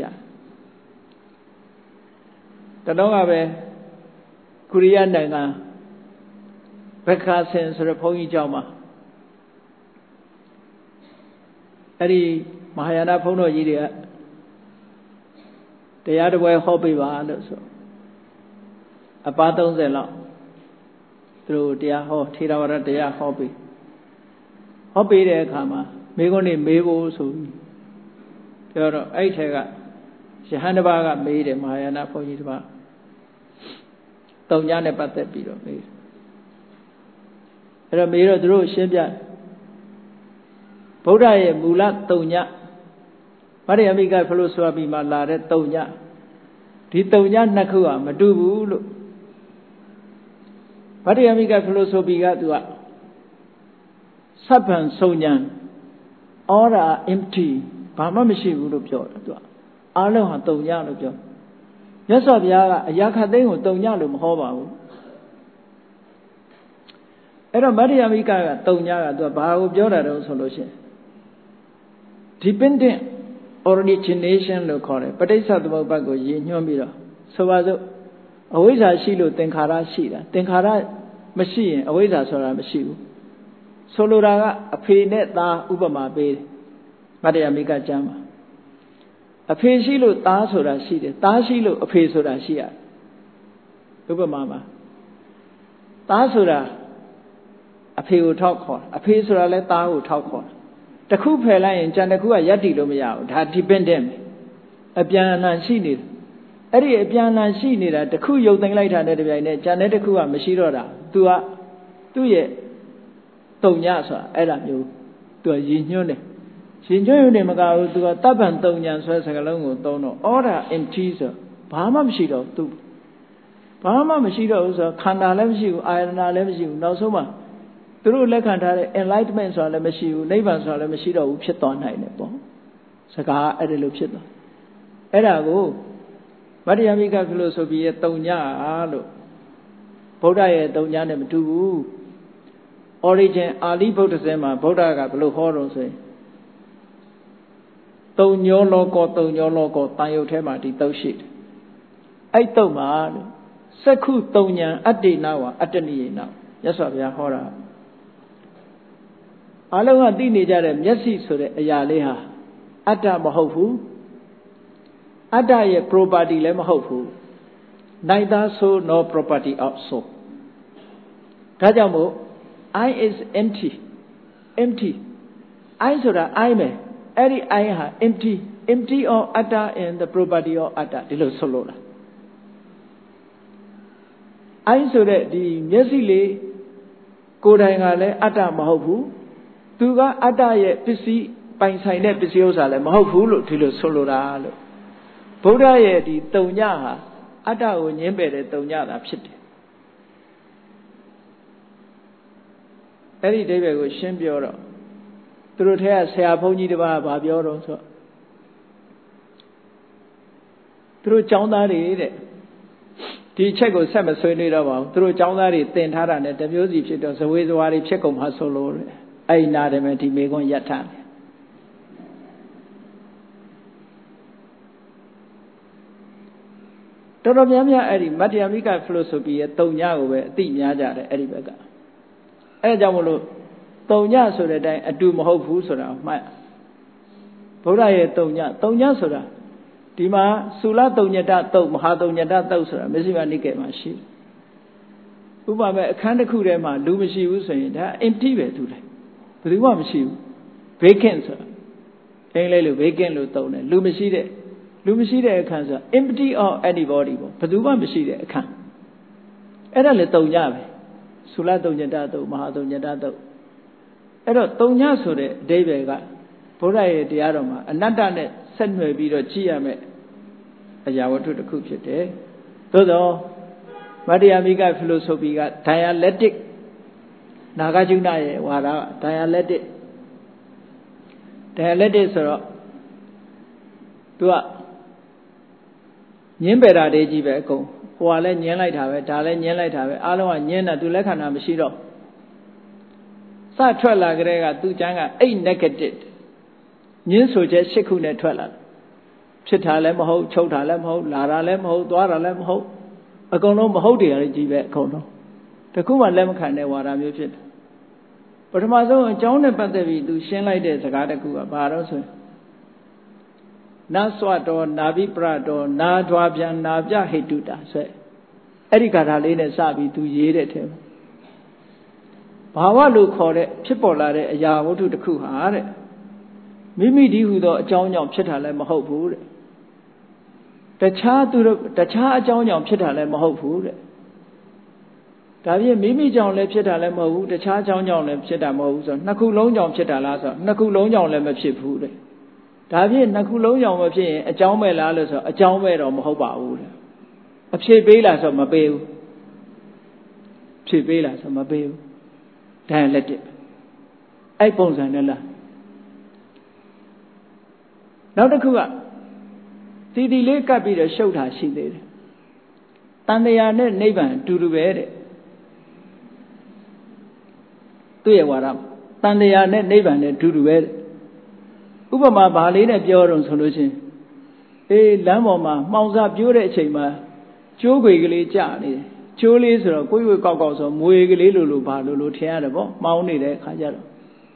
တတော့ကပဲကုရိယနိုင်ငံဘက္ခာဆင်ဆိုတဲ့ဘုန်းကြီးကျောင်းမှာအဲ့ဒီမဟာယာနဘုန်းတော်ကြီးတွေကတရားတစ်ပွဲဟောပေးပါလို့ဆိုအပါ30လောက်သူတို့တရားဟောထေရဝါဒတရားဟောပေးတဲ့အခါမှာမိကုန်းနေမေးဖို့ဆိုပြီးပြောတော့အဲ့ထက်ကယဟန်တစ်ပါးကမေးတယ်မဟာယာနဘုန်းကြီးတစ်ပါးတုံညနဲ့ပတ်သက်ပြီးတော့မေးအဲ့တော့မေးတော့သူတို့ရှင်းပြဗုဒ္ဓရဲ့မူလတုံညမရိယမိကဖလို့ဆိုပြီးမှလာတဲ့တုံညဒီတုံညနှစ်ခုကမတူဘူးလို့မရိယမိကဖလို့ဆိုပြီးကသူကစဗ္ဗံစုံညာ all are empty ဘာမှမရှိဘူးလို့ပြောတယ်သူကအားလုံးဟာတုံညလို့ပြောမြတ်စွာဘုရားကအရာခတ်သိမ်းကိုတုံညလို့မဟောပါဘူးအဲ့တော့မရိယမိကတုံညကသူကဘာကိုပြောတာတုံးဆိုလို့ရှိရင် dependent origination လို့ခေါ်တယ်ပဋိစ္စသမုပ္ပါဒ်ကိုရည်ညွှန်းပြီးတော့ဆိုပါစို့အဝိဇ္ဇာရှိလို့သင်္ခါရရှိတာသင်္ခါရမရှိရင်အဝိဇ္ဇာဆိုတာမရှိဘူးဆိုလိုတာကအဖေနဲ့သားဥပမာပေးတယ်မတရားမိကကျမ်းမှာအဖေရှိလို့သားဆိုတာရှိတယ်သားရှိလို့အဖေဆိုတာရှိရတယ်ဥပမာမှာသားဆိုတာအဖေကိုထောက်ခေါ်အဖေဆိုတာလည်းသားကိုထောက်ခေါ်တစ်ခုဖယ်လိုက်ရင်ကျန်တစ်ခုကယက်တည်လို့မရဘူးဒါ dependent အပြန်အလှန်ရှိနေတယ်အဲ့ဒီအပြန်အလှန်ရှိနေတာတစ်ခုယုတ်သိမ်းလိုက်တာနဲ့တပြိုင်နက်ကျန်တဲ့တစ်ခုကမရှိတော့တာသူကသူ့ရဲ့တုံညဆိုတာအဲ့ဒါမျိုးသူကရည်ညွှန်းတယ်ရည်ညွှန်းရုံနဲ့မကဘူးသူကတပ္ပံတုံညံဆိုတဲ့စကားလုံးကိုသုံးတော့ order empty ဆိုဘာမှမရှိတော့သူဘာမှမရှိတော့ဘူးဆိုတော့ခန္ဓာလည်းမရှိဘူးအာယတနာလည်းမရှိဘူးနောက်ဆုံးမှသူတို့လက်ခံထားတဲ့ enlightenment ဆိုတာလည်းမရှိဘူးနိဗ္ဗာန်ဆိုတာလည်းမရှိတော့ဘူးဖြစ်သွားနိုင်တယ်ပေါ့စကားအဲ့ဒါလိုဖြစ်သွားအဲ့ဒါကိုမတ္တယမိကဖိလိုဆိုပြီးရဲ့တုံညလို့ဗုဒ္ဓရဲ့တုံညနဲ့မတူဘူး origin အာလိဗုဒ္ဓဇင်းမှာဗုဒ္ဓကဘယ်လိုဟောတော့ဆိုရင်တုံညောလောကောတုံညောလောကောတန်ရုပ်ထဲမှာဒီတုတ်ရှိတယ်အဲ့တုတ်မှာလို့စက္ခုတုံညံအတ္တိနာဝအတ္တနိယေနမြတ်စွာဘုရားဟောတာအလုံးကသိနေကြတဲ့မျက်စိဆိုတဲ့အရာလေးဟာအတ္တမဟုတ်ဘူးအတ္တရဲ့ property လည်းမဟုတ်ဘူး neither so nor property of soul ဒါကြောင့်မို့ I is empty I ဆိုတာ I ပဲအဲ့ဒီ I ဟာ empty of atta and the property of atta ဒီလိုဆိုလို့လား I ဆိုတဲ့ဒီမျက်စိလေးကိုယ်တိုင်ကလည်းအတ္တမဟုတ်ဘူးသူကအတ္တရဲ့ပစ္စည်းပိုင်ဆိုင်တဲ့ပစ္စည်းဥစ္စာလည်းမဟုတ်ဘူးလို့ဒီလိုဆိုလိုတာလို့ဗုဒ္ဓရဲ့ဒီတုံညဟာအတ္တကိုညှင်းပယ်တဲ့တုံညတာဖြစ်တယ်အဲ့ဒီအဓိပ္ပာယ်ကိုရှင်းပြောတော့သူတို့ထဲကဆရာဘုန်းကြီးတစ်ပါးကပြောတော့ဆိုသူတို့ကျောင်းသားတွေတဲ့ဒီချက်ကိုဆက်မဆွေးနွေးတော့ပါဘူးသူတို့ကျောင်းသားတွေသင်ထားတာနဲ့တမျိုးစီဖြစ်တော့ဇဝေဇဝါတွေဖြစ်ကုန်မှဆိုလို့အဲ့ဒီနာတယ်မယ်ဒီမေကွန်းရပ်ထားတယ်တော်တော်များများအဲ့ဒီမတ္တယမိကဖီလိုဆိုဖီရဲ့တုံညကိုပဲအသိများကြတယ်အဲ့ဒီဘက်ကအဲ့ဒါကြောင့်မလို့တုံညဆိုတဲ့အတိုင်းအတူမဟုတ်ဘူးဆိုတာမှတ်ဗုဒ္ဓရဲ့တုံညဆိုတာဒီမှာသုလတုံညတတုတ်မဟာတုံညတတုတ်ဆိုတာမဇ္ဈိမနိကေမှာရှိဥပမာအခန်းတစ်ခုထဲမှာလူမရှိဘူးဆိုရင်ဒါ empty ပဲသူလည်းဘယ်သူမှမရှိဘူး vacant ဆိုတာအင်္ဂလိပ်လို vacant လို့သုံးတယ်လူမရှိတဲ့အခန်းဆိုတာ empty of anybody ပေါ့ဘယ်သူမှမရှိတဲ့အခန်းအဲ့ဒါလေတုံညပဲသုလတုံညတတုတ်မဟာတုံညတတုတ်အဲ့တော့တုံညဆိုတဲ့အဓိပ္ပာယ်ကဘုရားရဲ့တရားတော်မှာအနတ္တနဲ့ဆက်နွယ်ပြီးတော့ကြည့်ရမယ်အရာဝတ္ထုတစ်ခုဖြစ်တယ်သို့သောမတ္တယမိကဖီလိုဆိုဖီက dialectic နာဂကျုဏရဲ့ဝါဒ dialectic ဆိုတော့သူကညင်းပယ်တာတွေကြီးပဲအကုန်ဟိုကလည်းညင်းလိုက်တာပဲဒါလည်းညင်းလိုက်တာပဲအားလုံးကညင်းတာသူလက်ခံတာမရှိတော့စထွက်လာကြတဲ့ကသူ့ကျမ်းက8 negative ညင်းဆိုချက်8ခုနဲ့ထွက်လာဖြစ်တာလည်းမဟုတ်ချုပ်တာလည်းမဟုတ်လာတာလည်းမဟုတ်သွားတာလည်းမဟုတ်အကုန်လုံးမဟုတ်တယ်ကြီးပဲအကုန်လုံးတခုမှလက်မခံတဲ့ဝါဒမျိုးဖြစ်တယ်ပထမဆုံးအကြောင်းနဲ့ပတ်သက်ပြီးသူရှင်းလိုက်တဲ့စကားတစ်ခုကဘာတော့ဆိုရင်နဆွတော်နာဘိပရတော်နာဓွာပြန်နာပြဟိတုတာဆိုအဲ့ဒီဂါထာလေးနဲ့စပြီးသူရေးတဲ့ထဲဘာဝလို့ခေါ်တဲ့ဖြစ်ပေါ်လာတဲ့အရာဝတ္ထုတစ်ခုဟာတဲ့မိမိဒီဟုသောအကြောင်းကြောင့်ဖြစ်တာလည်းမဟုတ်ဘူးတဲ့တခြားအကြောင်းကြောင့်ဖြစ်တာလည်းမဟုတ်ဘူးတဲ့ဒါဖြင့်မိမိကြောင့်လည်းဖြစ်တာလည်းမဟုတ်ဘူးတခြားကြောင့်လည်းဖြစ်တာမဟုတ်ဘူးဆိုတော့နှစ်ခုလုံးကြောင့်ဖြစ်တာလားဆိုတော့နှစ်ခုလုံးကြောင့်လည်းမဖြစ်ဘူးတဲ့ဒါဖြင့်နှစ်ခုလုံးကြောင့်မဖြစ်ရင်အကြောင်းပဲလားလို့ဆိုတော့အကြောင်းပဲတော့မဟုတ်ပါဘူးတဲ့အဖြေပေးလားဆိုတော့မပေးဘူးဖြေပေးလားဆိုတော့မပေးဘူးဒါလက်တစ်အဲ့ပုံစံနဲ့လားနောက်တစ်ခုကတီလေးကပ်ပြီးတော့ရှုပ်တာရှိသေးတယ်တန်တရားနဲ့နိဗ္ဗာန်အတူတူပဲတဲ့သူ့ရဲ့ဝါဒတန်တရားနဲ့နိဗ္ဗာန်နဲ့အတူတူပဲဥပမာဘာလေးနဲ့ပြောတော့ဆိုလို့ချင်းလမ်းပေါ်မှာမှောင်စာပြိုးတဲ့အချိန်မှာကျိုးခွေကလေးကြာနေတယ်ကျိုးလေးဆိုတော့ကိုယ်ကောက်ကောက်ဆိုမွေကလေးလိုဘာလိုထင်ရတယ်ပေါ့မှောင်နေတဲ့အခါကျတော့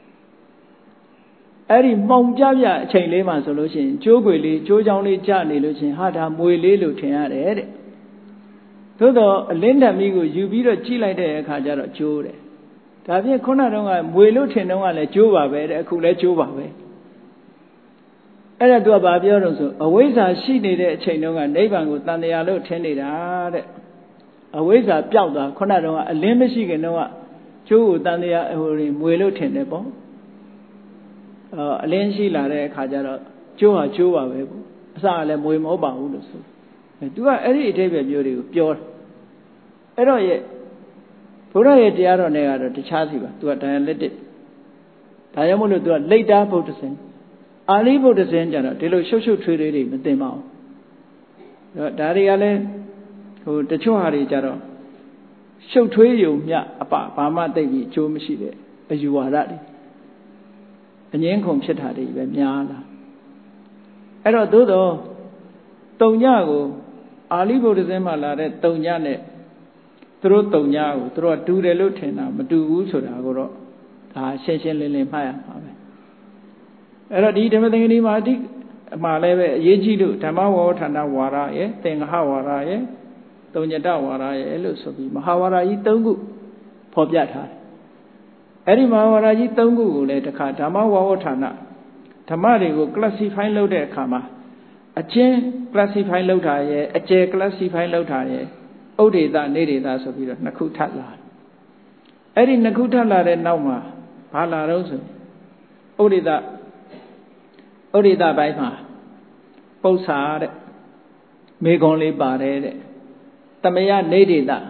အဲ့ဒီမှောင်ပြအချိန်လေးမှာဆိုလို့ရှိရင်ကျိုးခွေလေးကျိုးချောင်းလေးကြာနေလို့ချင်းဟာဒါမွေလေးလိုထင်ရတယ်တဲ့သို့တော့အလင်းဓာတ်မီးကိုယူပြီးတော့ကြည့်လိုက်တဲ့အခါကျတော့ကျိုးတယ်ဒါဖြင့်ခုနတုန်းကမွေလို့ထင်တုန်းကလည်းကျိုးပါပဲတဲ့အခုလည်းကျိုးပါပဲအဲ့ဒါသူကဘာပြောတော့ဆိုအဝိဇ္ဇာရှိနေတဲ့အချိန်တုန်းကနိဗ္ဗာန်ကိုတန်တရားလို့ထင်နေတာတဲ့အဝိဇ္ဇာပျောက်သွားခုနတုန်းကအလင်းမရှိခင်တုန်းကကျိုးကိုတန်တရားမွေလို့ထင်တယ်ပေါ့အလင်းရှိလာတဲ့အခါကျတော့ကျိုးဟာကျိုးပါပဲပေါ့အစကလည်းမွေမဟုတ်ပါဘူးလို့ဆိုသူကအဲ့ဒီအဓိပ္ပာယ်မျိုးတွေကိုပြောတယ်အဲ့တော့ရဲ့ဘုရားရဲ့တရားတော်နဲ့ကတော့တခြားစီပါသူက dialectic ဒါကြောင့်မို့လို့သူကလိတ်တာဗုဒ္ဓဆင်အာလိဗုဒ္ဓဆင်ကျတော့ဒီလိုရှုပ်ရှုပ်ထွေးထွေးတွေမသိမအောင်ဒါတွေကလည်းတချို့ဟာတွေကျတော့ရှုပ်ထွေးယုံမြဘာမှသိပြီးအကျိုးမရှိတဲ့အယူဝါဒတွေအငင်းခုန်ဖြစ်တာတွေပဲများလာအဲ့တော့သို့တော့တုံညကိုအာလိဗုဒ္ဓဆင်မှာလာတဲ့တုံညနဲ့သူတို့တုံညကိုသူတို့ကတူတယ်လို့ထင်တာမတူဘူးဆိုတာကိုတော့ဒါရှင်းရှင်းလင်းလင်းမှတ်ရမှာပဲအဲ့တော့ဒီဓမ္မသင်္ကနီမှာအမှားလည်းပဲအရေးကြီးလို့ဓမ္မဝေါဌာဏဝါရရဲ့သင်္ဃဟဝါရရဲ့တုံညတဝါရရဲ့လို့ဆိုပြီးမဟာဝါရကြီး၃ခုဖော်ပြထားတယ်အဲ့ဒီမဟာဝါရကြီး၃ခုကိုလည်းတခါဓမ္မဝေါဌာဏဓမ္မတွေကို classify လုပ်တဲ့အခါမှာအချင်း classify လုပ်တာရဲ့အကျယ် classify လုပ်တာရဲ့ဥဒိတနေဒိတဆိုပြီးတော့နှစ်ခုထပ်လာအဲ့ဒီနှစ်ခုထပ်လာတဲ့နောက်မှာဘာလာတော့ဆိုဥဒိတဘိုင်းမှာပု္ပ္ပာတဲ့မေခွန်လေးပါတယ်တဲ့တမယနေဒိတ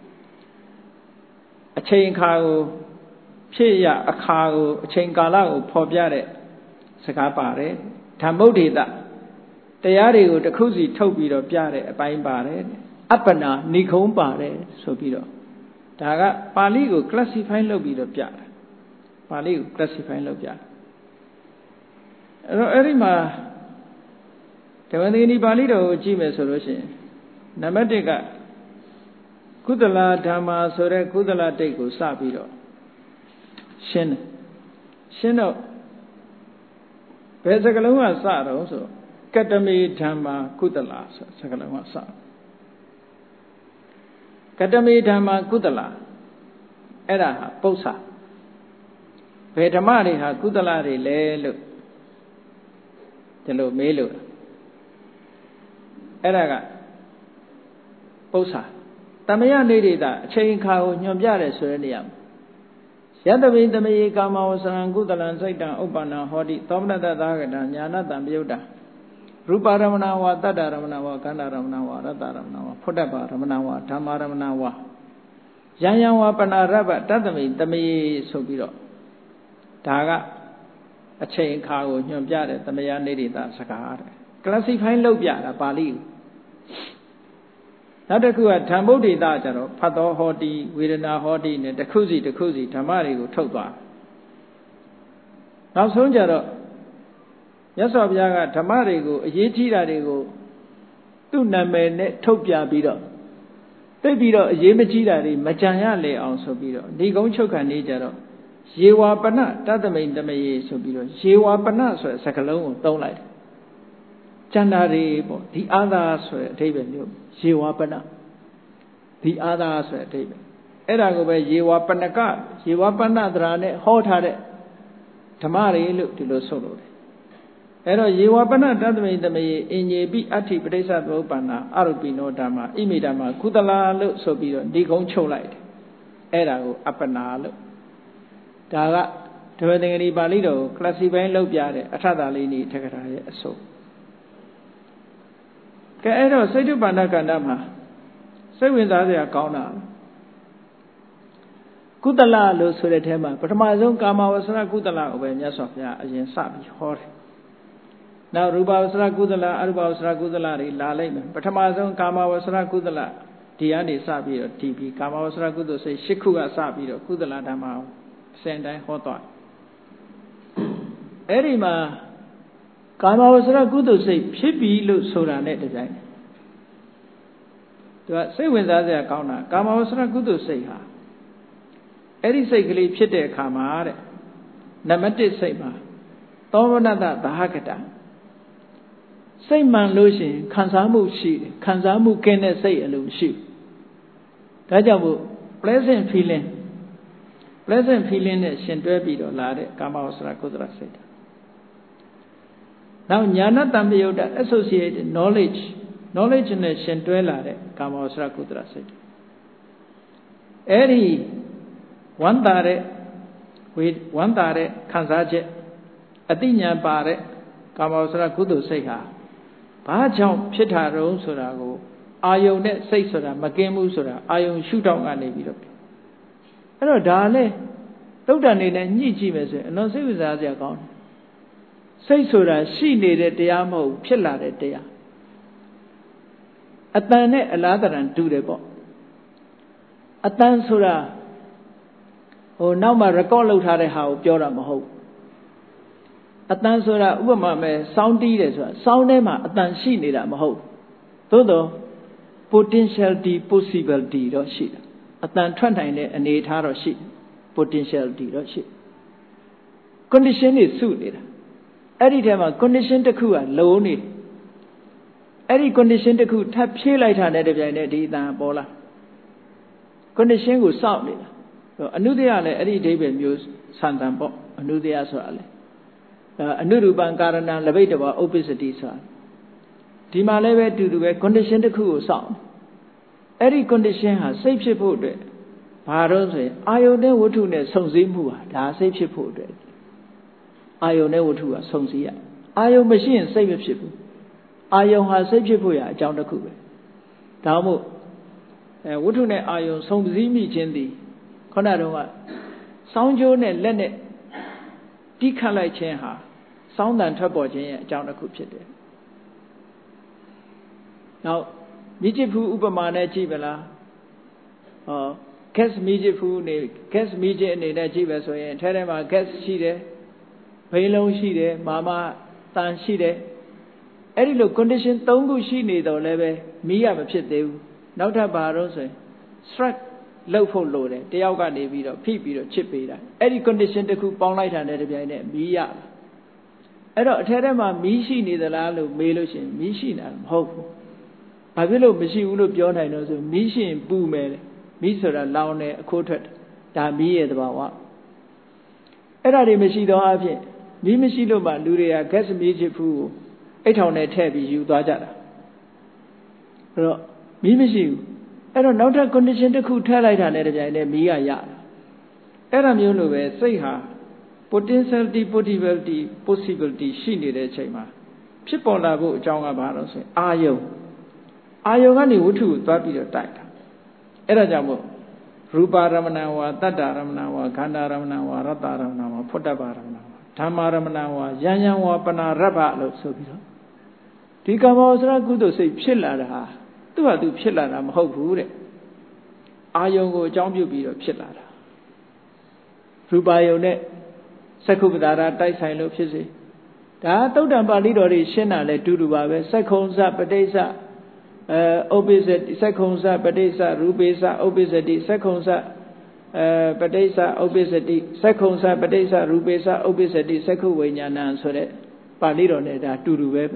အချိန်အခါကိုဖြစ်ရအခါကိုအချိန်ကာလကိုဖော်ပြတဲ့စကားပါတယ်ဓမ္မုဒ္ဒေတတရားတွေကိုတစ်ခုစီထုတ်ပြီးတော့ပြတဲ့အပိုင်းပါတယ်အပ္ပနာနိခုံးပါတယ်ဆိုပြီးတော့ဒါကပါဠိကို classify လုပ်ပြီးတော့ပြတာပါဠိကို classify လုပ်ပြအဲ့တော့အဲ့ဒီမှာဓမ္မသင်္ကနီပါဠိတော်ကိုကြည့်မယ်ဆိုလို့ရှိရင်နံပါတ်1ကကုသလဓမ္မာဆိုတဲ့ကုသလတိတ်ကိုစပြီးတော့ရှင်းတော့ဘယ်စကားလုံးကစတော့ဆိုကတမေဓမ္မာကုသလဆိုစကားလုံးကစကတမေဓမ္မာကုသလအဲ့ဒါဟာပု္ပ္ပာဘယ်ဓမ္မတွေဟာကုသလတွေလဲလို့ဒီလိုမေးလို့အဲ့ဒါကပု္ပ္ပာတမယနေဒိတအချိန်အခါကိုညွှန်ပြတယ်ဆိုတဲ့နေရာမှာယတပိတမေကာမဝဆံကုသလံစိတ်တံဥပ္ပန္နဟောတိသောမနတသဂတံညာနတံပယုတ်တံရူပရမဏဝါတတ္တရမဏဝါကန္တရမဏဝါရတ္တရမဏဝါဖုဒ္ဓဘာရမဏဝါဓမ္မရမဏဝါယံယံဝါပနာရဗ္ဗတတ္တမိတမေဆိုပြီးတော့ဒါကအချိန်အခါကိုညွှန်ပြတဲ့တမယနေဒိတစကားတဲ့ classify လုပ်ပြတာပါဠိကိုနောက်တစ်ခုကဓမ္မုဒ္ဒေတကျတော့ဖတ်တော်ဟောတိဝေဒနာဟောတိနဲ့တစ်ခုစီဓမ္မတွေကိုထုတ်သွားနောက်ဆုံးကျတော့မြတ်စွာဘုရားကဓမ္မတွေကိုအရေးကြီးတာတွေကိုသူ့နာမည်နဲ့ထုတ်ပြပြီးတော့သိပြီးတော့အရေးမကြီးတာတွေမကြံရလေအောင်ဆိုပြီးတော့ဒီကုန်းချုပ်ခံနေကြတော့ယေဝပနတတ္တမိန်တမယေဆိုပြီးတော့ယေဝပနဆိုတဲ့စကားလုံးကိုသုံးလိုက်တယ်ကျန်တာတွေပေါ့ဒီအာသာဆိုတဲ့အဓိပ္ပာယ်မျိုးယေဝပနဒီအာသာဆိုတဲ့အဓိပ္ပာယ်အဲ့ဒါကိုပဲယေဝပနကယေဝပနသရာနဲ့ဟောထားတဲ့ဓမ္မတွေလို့ဒီလိုဆိုလို့တယ်အဲ့တော့ယေဝပနတတ္တမိန်တမယေအင်ញေပိအဋ္ဌိပဋိစ္စသမုပ္ပန္နာအရုပိနောဓမ္မဣမိဓမ္မကုသလာလို့ဆိုပြီးတော့ဒီကုန်းချုပ်လိုက်တယ်အဲ့ဒါကိုအပ္ပနာလို့ဒါကဓမ္မသင်္ကတိပါဠိတော်ကို classify လုပ်ပြတဲ့အထသာလေးနေထက္ကရာရဲ့အဆုံးကဲအဲ့တော့စိတ်တုပါဏကန္တမှာစိတ်ဝင်စားစရာကောင်းတာကုသလလို့ဆိုတဲ့ထဲမှာပထမဆုံးကာမဝဆရကုသလကိုပဲမြတ်စွာဘုရားအရင်စပြီးဟောတယ်။နောက်ရူပဝဆရကုသလအရူပဝဆရကုသလတွေလာလိုက်မယ်ပထမဆုံးကာမဝဆရကုသလဒီကနေစပြီးတော့ဒီပြီးကာမဝဆရကုသစိတ်၈ခုကစပြီးတော့ကုသလဓမ္မကိုအစဉ်တိုင်းဟောသွားအဲ့ဒီမှာကာမဝဆရကုသစိတ်ဖြစ်ပြီလို့ဆိုတာနဲ့တကြိုင်သူကစိတ်ဝင်စားစရာကောင်းတာကာမဝဆရကုသစိတ်ဟာအဲ့ဒီစိတ်ကလေးဖြစ်တဲ့အခါမှာတဲ့နံပါတ်1စိတ်မှာသောမနတသဟကတစိတ်မှန်လို့ရှိရင်ခံစားမှုရှိတယ်ခံစားမှုကင်းတဲ့စိတ်အလိုရှိဒါကြောင့်မို့ pleasant feeling နဲ့ရှင်တွဲပြီးတော့လာတဲ့ကာမဝဆရကုသလစိတ်နောက်ညာဏတံပယုတ်တ associated knowledge နဲ့ရှင်တွဲလာတဲ့ကာမဝဆရကုသလစိတ်အဲ့ဒီဝမ်းသာတဲ့ခံစားချက်အတိညာပါတဲ့ကာမဝဆရကုသိုလ်စိတ်ဟာဘာကြောင့်ဖြစ်တာတုံးဆိုတာကိုအာယုန်နဲ့စိတ်ဆိုတာမကင်းဘူးဆိုတာအာယုန်ရှုထောင့်ကနေပြီးတော့အဲ့တော့ဒါလည်းသုတ်တန်နေနဲ့ညှိကြည့်မယ်ဆိုရင်အလွန်စိတ်ဝင်စားစရာကောင်းတယ်စိတ်ဆိုတာရှိနေတဲ့တရားမဟုတ်ဖြစ်လာတဲ့တရားအတန်နဲ့အလားတန်တူတယ်ပေါ့အတန်ဆိုတာနောက်မှ record လုပ်ထားတဲ့ဟာကိုပြောတာမဟုတ်အတန်ဆိုတာဥပမာမဲ့စောင်းတီးတယ်ဆိုတာစောင်းထဲမှာအတန်ရှိနေတာမဟုတ်သို့တော့ potentiality possibility တော့ရှိတယ်အတန်ထွက်နိုင်တဲ့အနေအထားတော့ရှိ potentiality တော့ရှိ condition တွေစုနေတာအဲ့ဒီထဲမှာ condition တစ်ခုကလုံနေအဲ့ဒီ condition တစ်ခုထပ်ဖြည့်လိုက်တာနဲ့တပြိုင်တည်းဒီအတန်ပေါ်လာ condition ကိုစောင့်နေတာအနုတ္တရလည်းအဲ့ဒီအဓိပ္ပာယ်မျိုးဆန်တန်ပေါ့အနုတ္တရဆိုတာလေအနုရူပံကာရဏလဘိတ္တဝဥပ္ပစ္စတိဆိုတာဒီမှာလည်းပဲတူတူပဲ condition တစ်ခုကိုစောင့်အဲ့ဒီ condition ဟာစိတ်ဖြစ်ဖို့အတွက်ဘာတော့ဆိုရင်အာယုန်နဲ့ဝတ္ထုနဲ့စုံစည်းမှုဟာဒါစိတ်ဖြစ်ဖို့အတွက်အာယုန်နဲ့ဝတ္ထုကစုံစည်းရအာယုန်မရှိရင်စိတ်မဖြစ်ဘူးအာယုန်ဟာစိတ်ဖြစ်ဖို့ရအကြောင်းတစ်ခုပဲဒါမှမဟုတ်ဝတ္ထုနဲ့အာယုန်စုံစည်းမိခြင်းသည်ခုနကတော့စောင်းကြိုးနဲ့လက်နဲ့တိခတ်လိုက်ခြင်းဟာစောင်းတန်ထွက်ပေါ်ခြင်းရဲ့အကြောင်းတစ်ခုဖြစ်တယ်။နောက်မိจิตဖူးဥပမာနဲ့ကြည့်ပါလား။ gas မိจิตဖူးနေ gas မိจิตအနေနဲ့ကြည့်ပဲဆိုရင်ထဲထဲမှာ gas ရှိတယ်။ဘိန်းလုံးရှိတယ်။မာမတန်ရှိတယ်။အဲ့ဒီလို condition 3ခုရှိနေတော့လည်းပဲမီးရမဖြစ်သေးဘူး။နောက်ထပ်ဘာလို့ဆိုရင် strikeလှုပ်ဖို့လိုတယ်တယောက်ကနေပြီးတော့ဖိပြီးတော့ချစ်ပေးတာအဲ့ဒီ condition တစ်ခုပေါင်းလိုက်တာနဲ့တပြိုင်နက်မီးရအဲ့တော့အထဲထဲမှာမီးရှိနေသလားလို့မေးလို့ရှိရင်မီးရှိနေတာမဟုတ်ဘူးဘာဖြစ်လို့မရှိဘူးလို့ပြောနိုင်တော့ဆိုမီးရှိရင်ပူမယ်မီးဆိုတာလောင်တယ်အခိုးထွက်ဒါမီးရဲ့သဘာဝအဲ့ဒါတွေမရှိတော့အဖြစ်မီးမရှိလို့မှလူတွေက gas မီးချစ်ဖူးကိုအိတ်ထောင်နဲ့ထည့်ပြီးယူသွားကြတာအဲ့တော့မီးမရှိဘူးအဲ့တော့နောက်ထပ် condition တစ်ခုထည့်လိုက်တာနဲ့တပြိုင်တည်းမီးရရအဲ့ဒါမျိုးလိုပဲစိတ်ဟာ potentiality possibility ရှိနေတဲ့အချိန်မှာဖြစ်ပေါ်လာဖို့အကြောင်းကဘာလို့ဆိုရင်အာယုံကနေဝတ္ထုကိုသွားပြီးတော့တိုက်တာအဲ့ဒါကြောင့်မို့ရူပါရမဏဝါတတ္တရမဏဝါခန္ဓာရမဏဝါရတ္တရမဏဝါဖုတ္တပရမဏဝါဓမ္မရမဏဝါယံယံဝါပနာရဗ္ဗလို့ဆိုပြီးတော့ဒီကာမဝဆရကုသိုလ်စိတ်ဖြစ်လာတာဟာသူ့ဟာသူဖြစ်လာတာမဟုတ်ဘူးတဲ့အာယုံကိုအကြောင်းပြုပြီးတော့ဖြစ်လာတာရူပါယုံနဲ့သက္ခုပ္ပဒါရတိုက်ဆိုင်လို့ဖြစ်စေဒါသုတ်တံပါဠိတော်တွေရှင်းတာလဲတူတူပါပဲသက္ခုံစပဋိစ္စဥပ္ပစ္စတိသက္ခုံစပဋိစ္စရူပေစ္စဥပ္ပစ္စတိသက္ခုံစပဋိစ္စဥပ္ပစ္စတိသက္ခုံစပဋိစ္စရူပေစ္စဥပ္ပစ္စတိသက္ခုဝိညာဏံဆိုတဲ့ပါဠိတော်နဲ့ဒါတူတူပဲ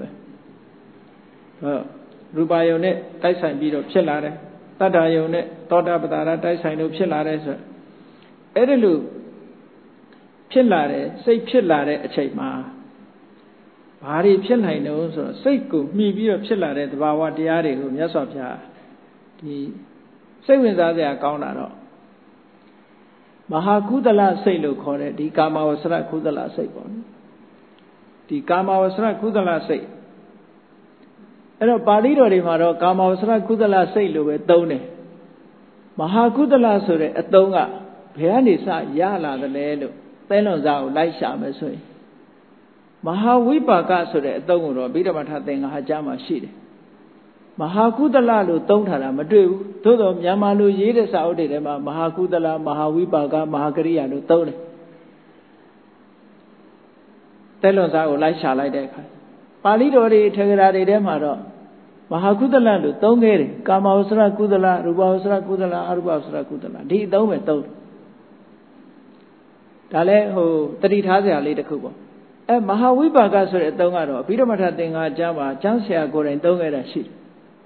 ရူပါယုံနဲ့တိုက်ဆိုင်ပြီးတော့ဖြစ်လာတယ်တတ္တယုံနဲ့သောတာပတ္တရာတိုက်ဆိုင်လို့ဖြစ်လာတယ်ဆိုအဲ့ဒီလိုဖြစ်လာတယ်စိတ်ဖြစ်လာတဲ့အချိန်မှာဘာတွေဖြစ်နိုင်လို့ဆိုတော့စိတ်ကိုမှီပြီးတော့ဖြစ်လာတဲ့သဘာဝတရားတွေကိုမြတ်စွာဘုရားဒီစိတ်ဝင်စားစရာကောင်းတာတော့မဟာကုသလစိတ်လို့ခေါ်တဲ့ဒီကာမဝဆရကုသလစိတ်ပေါ့နော်ဒီကာမဝဆရကုသလစိတ်အဲ့တော့ပါဠိတော်တွေမှာတော့ကာမဝဆရကုသလစိတ်လို့ပဲသုံးတယ်မဟာကုသလဆိုတဲ့အသုံးကဘယ်ကနေစရလာသလဲလို့သဲလွန်စားကိုလိုက်ရှာမယ်ဆိုရင်မဟာဝိပါကဆိုတဲ့အသုံးကိုတော့ဗိဓမ္မာထသင်္ဃာကျမ်းမှာရှိတယ်မဟာကုသလလို့သုံးထားတာမတွေ့ဘူးသို့တော့မြန်မာလိုရေးတဲ့စာအုပ်တွေထဲမှာမဟာကုသလမဟာဝိပါကမဟာကရိယာလို့သုံးတယ်သဲလွန်စားကိုလိုက်ရှာလိုက်တဲ့အခါပါဠိတော်တွေထေရဂရာတွေထဲမှာတော့မဟာကုသလလို့သုံးခဲ့တယ်ကာမဝဆရကုသလရူပဝဆရကုသလအရူပဝဆရကုသလဒီအသုံးပဲသုံးဒါလည်းတတိထားစရာလေးတစ်ခုပေါ့မဟာဝိပါကဆိုတဲ့အသုံးကတော့အဘိဓမ္မာထသင်္ဃာကျမ်းမှာကျမ်းဆရာကိုယ်တိုင်သုံးခဲ့တာရှိတယ်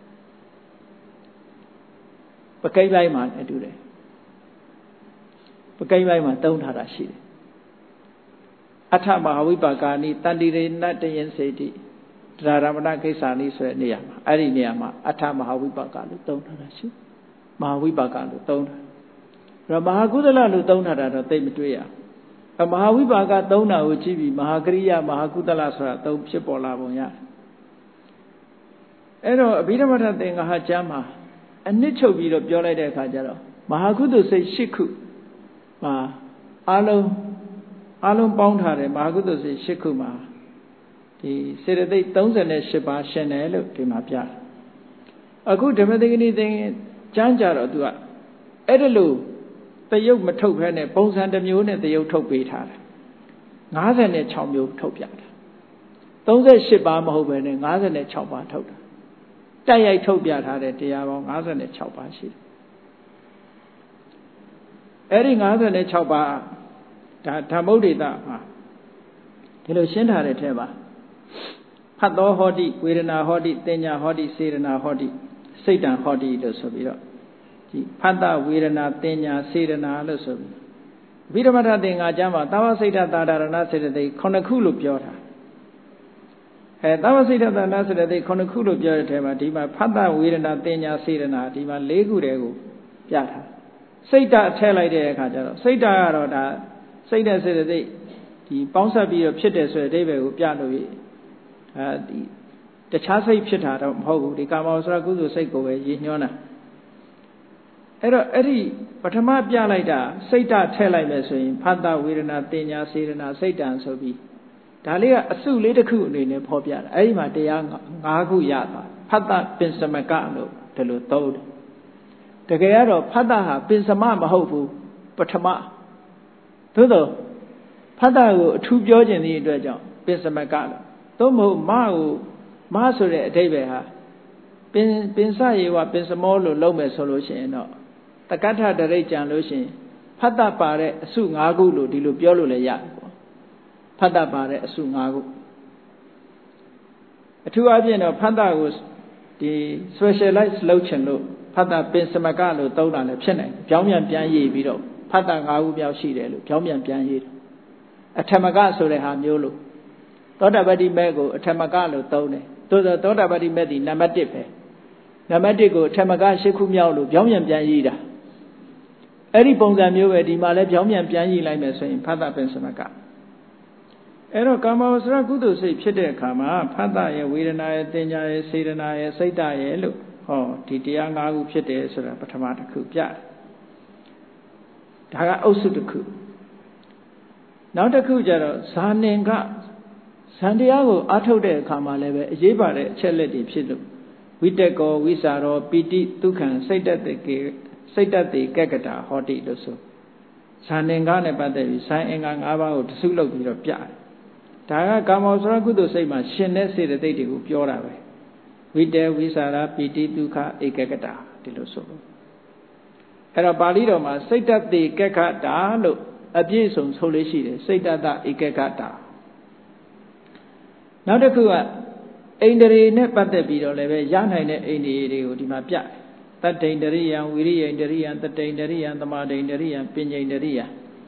ပကိန်းပိုင်းမှာအတူတယ်ပကိန်းပိုင်းမှာသုံးထားတာရှိတယ်အထမဟာဝိပါကာနိတန္တိရေနတယင်စေတိဒရာရမဏကိစ္ဆာနိဆိုတဲ့နေရာမှာအဲ့ဒီနေရာမှာအထမဟာဝိပါကလို့သုံးထားတာရှိမဟာဝိပါကလို့သုံးထားအဲ့တော့မဟာကုသလလို့သုံးထားတာတော့သိမတွေ့ရမဟာဝိပါကသုံးတာကိုကြည့်ပြီးမဟာကရိယာမဟာကုသလဆိုတာသုံးဖြစ်ပေါ်လာပုံရတယ်အဲ့တော့အဘိဓမ္မာထသင်္ဃာကျမ်းမှာအနှစ်ချုပ်ပြီးတော့ပြောလိုက်တဲ့အခါကျတော့မဟာကုသိုလ်စိတ်၈ခုမှာအလုံးပေါင်းထားတယ်မဟာကုသိုလ်စိတ်၈ခုမှာဒီစေတသိက်38ပါးရှင်တယ်လို့ဒီမှာပြတယ်အခုဓမ္မသင်္ကနီသင်ကျမ်းကြတော့သူကအဲ့ဒါလို့တယုတ်မထုတ်ဖဲနဲ့ပုံစံတစ်မျိုးနဲ့တယုတ်ထုတ်ပေးထားတယ်56မျိုးထုတ်ပြတယ်38ပါးမဟုတ်ဘဲနဲ့56ပါးထုတ်တယ်တိုက်ရိုက်ထုတ်ပြထားတဲ့တရားပေါင်း56ပါးရှိတယ်အဲ့ဒီ56ပါးဒါဓမ္မုဒ္ဒေတမှာဒီလိုရှင်းထားတဲ့ထဲမှာဖတ်သောဟောတိဝေဒနာဟောတိတင်ညာဟောတိစေရနာဟောတိစိတ်တံဟောတိလို့ဆိုပြီးတော့ဒီဖတ်တဝေဒနာတင်ညာစေရနာလို့ဆိုပြီးအဘိဓမ္မာထသင်္ဃာကျမ်းမှာသဗ္ဗစိတ်တသာဒရဏစေတသိက်9ခုလို့ပြောတာသဗ္ဗစိတ်တသာဒရဏစေတသိက်9ခုလို့ပြောတဲ့ထဲမှာဒီမှာဖတ်တဝေဒနာတင်ညာစေရနာဒီမှာ4ခုတည်းကိုပြထားစိတ်တအထည့်လိုက်တဲ့အခါကျတော့စိတ်တကတော့ဒါစိတ်တဲ့စေတသိက်ဒီပေါင်းဆက်ပြီးတော့ဖြစ်တယ်ဆိုတဲ့အဓိပ္ပာယ်ကိုပြလို့ဒီတခြားစိတ်ဖြစ်တာတော့မဟုတ်ဘူးဒီကာမဝဆရာကုသိုလ်စိတ်ကိုပဲရည်ညွှန်းတာအဲ့တော့အဲ့ဒီပထမပြလိုက်တာစိတ်တထည့်လိုက်မယ်ဆိုရင်ဖတ်တာဝေဒနာတင်ညာစေရနာစိတ်တံဆိုပြီးဒါလေးကအစုလေးတစ်ခုအနေနဲ့ဖော်ပြတာအဲ့ဒီမှာတရား5ခုရသွားဖတ်တာပင်စမကလို့ဒီလိုသုံးတယ်တကယ်ကတော့ဖတ်တာဟာပင်စမမဟုတ်ဘူးပထမသို့တော့ဖတ်တာကိုအထူးပြောခြင်းသည့်အတွက်ကြောင့်ပင်စမကလို့သို့မဟုတ်မဆိုတဲ့အဓိပ္ပာယ်ဟာပင်စယေဝပင်စမောလို့လုံးမယ်ဆိုလို့ရှိရင်တော့တက္ကဋ္ဌတရိတ်ကြံလို့ရှိရင်ဖတ်တာပါတဲ့အစု5ခုလို့ဒီလိုပြောလို့လည်းရတယ်ပေါ့ဖတ်တာပါတဲ့အစု5ခုအထူးအဖြင့်တော့ဖတ်တာကိုဒီ specialize လုပ်ချင်လို့ဖတ်တာပင်စမကလို့သုံးတာလည်းဖြစ်နိုင်တယ်ပြောင်းပြန်ပြန်ရေးပြီးတော့ဖတ်တာ5ခုပြောက်ရှိတယ်လို့ပြောင်းပြန်ပြန်ရေးတယ်အထမကဆိုတဲ့ဟာမျိုးလို့သောတာပတိမေကိုအထမကလို့သုံးတယ်သို့သောသောတာပတိမေဒီနံပါတ်1ပဲနံပါတ်1ကိုအထမက10ခုမြောက်လို့ပြောင်းပြန်ပြန်ရေးတာအဲ့ဒီပုံစံမျိုးပဲဒီမှာလည်းပြောင်းပြန်ပြန်ရေးလိုက်မယ်ဆိုရင်ဖတ်တာပင်စမကအဲ့တော့ကာမဝဆရကုသိုလ်စိတ်ဖြစ်တဲ့အခါမှာဖတ်တာရဲ့ဝေဒနာရဲ့တင်ညာရဲ့စေတနာရဲ့စိတ်တရဲ့လို့ဟောဒီတရား5ခုဖြစ်တယ်ဆိုတာပထမတစ်ခုပြတယ်ဒါကအုပ်စုတစ်ခုနောက်တစ်ခုကျတော့ဇာနင်္ဂဇန်တရားကိုအားထုတ်တဲ့အခါမှာလည်းပဲအရေးပါတဲ့အချက်လက်တွေဖြစ်လို့ဝိတက်ကောဝိစာရောပိတိဒုက္ခံစိတ်တတေကက္ကတာဟောတိလို့ဆိုဇာနင်္ဂနဲ့ပတ်သက်ပြီးဇန်အင်္ဂါ5ပါးကိုတစုလုပ်ပြီးတော့ပြတယ်ဒါကကာမောစရကုသိုလ်စိတ်မှာရှင်တဲ့စေတသိက်တွေကိုပြောတာပဲဝိတေဝိစာရာပိတိဒုက္ခဧကက္ကတာဒီလိုဆိုအဲ့တော့ပါဠိတော်မှာစိတ်တတေကက္ကတာလို့အပြည့်စုံဆိုလို့ရှိတယ်စိတ်တတဧကက္ကတာနောက်တစ်ခုကအိန္ဒြေနဲ့ပတ်သက်ပြီးတော့လည်းပဲရနိုင်တဲ့အိန္ဒြေတွေကိုဒီမှာပြတယ်တတ္တိန္ဒရိယံဝိရိယန္ဒရိယံတတ္တိန္ဒရိယံသမာဓိန္ဒရိယံပညာန္ဒရိယံ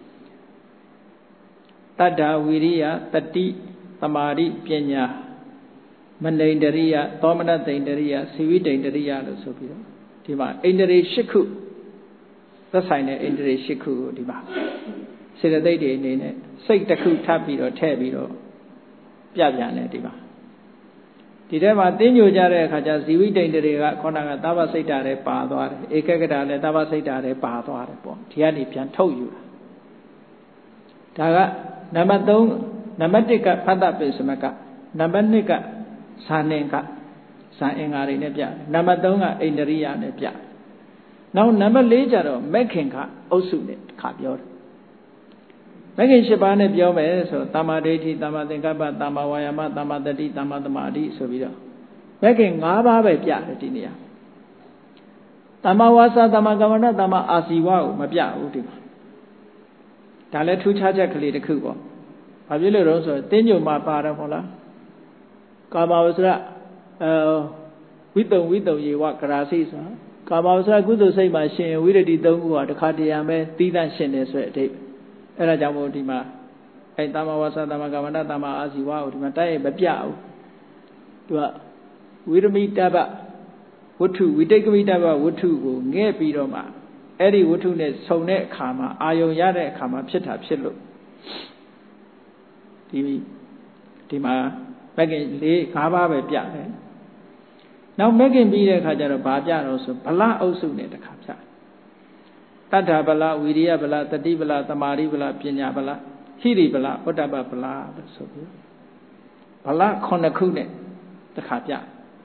တတ္တဝိရိယတတိသမာဓိပညာမနိန္ဒရိယသောမနတိန္ဒရိယစီဝိတိန္ဒရိယလို့ဆိုပြီးတော့ဒီမှာအိန္ဒြေ8ခုသက်ဆိုင်တဲ့ဣန္ဒြေ၈ခုကိုဒီမှာစေတသိက်တွေအနေနဲ့စိတ်တစ်ခုထပ်ပြီးတော့ထည့်ပြီးတော့ပြပြန်တယ်ဒီမှာဒီထဲမှာတင်းညိုကြတဲ့အခါကျဇီဝိတ္တိန္ဒြေကခေါဏကသဗ္ဗစိတ်တာလည်းပါသွားတယ်ဧကဂတလည်းသဗ္ဗစိတ်တာလည်းပါသွားတယ်ပေါ့ဒီကနေပြန်ထုတ်ယူတာဒါကနံပါတ်3နံပါတ်1ကဖတ်တပိစမကနံပါတ်2ကဇာနင်ကဇာအင်္ဂါတွေနဲ့ပြနံပါတ်3ကဣန္ဒြိယနဲ့ပြနောက်နံပါတ်4ကျတော့မက္ခင်ကအုပ်စုနဲ့တစ်ခါပြောတယ်မက္ခင်7ပါးနဲ့ပြောမယ်ဆိုသမ္မာဒိဋ္ဌိသမ္မာသင်္ကပ္ပသမ္မာဝါယာမသမ္မာတတိသမ္မာသမာဓိဆိုပြီးတော့မက္ခင်5ပါးပဲပြတယ်ဒီနေရာသမ္မာဝါစာသမ္မာကမ္မန္တသမ္မာအာစီဝကိုမပြဘူးဒီမှာဒါလည်းထူးခြားချက်ကလေးတစ်ခုပေါ့ဘာဖြစ်လို့တော့ဆိုတင်းညိုမှာပါတယ်ဟုတ်လားကာမဝဆရဝိတုံယေဝကရာစိဆိုတာကာမဝဆရကုသိုလ်စိတ်မှာရှင်ဝိရတိ3ခုဟာတစ်ခါတရံပဲသီးသန့်ရှင်တယ်ဆိုတဲ့အဓိပ္ပာယ်အဲ့ဒါကြောင့်မို့ဒီမှာသမ္မာဝါစာသမ္မာကမ္မန္တသမ္မာအာစီဝကိုဒီမှာတိုက်ရိုက်မပြဘူးသူကဝိရမိတ္တပဝတ္ထုဝိတိတ်ကမိတ္တပဝတ္ထုကိုငဲ့ပြီးတော့မှအဲ့ဒီဝတ္ထုနဲ့ဆုံတဲ့အခါမှာအာယုံရတဲ့အခါမှာဖြစ်တာဖြစ်လို့ဒီမှာမဂ္ဂင်5ပါးပဲပြတယ်နောက်မဂ္ဂင်ပြီးတဲ့အခါကျတော့ဘာပြတော့ဆိုဗလအုပ်စုနဲ့တစ်ခါပြတတ္ထဗလဝိရိယဗလတတိဗလသမာဓိဗလပညာဗလဟိရိဗလဩတ္တပဗလလို့ဆိုပြီးဗလ9ခုနဲ့တစ်ခါပြ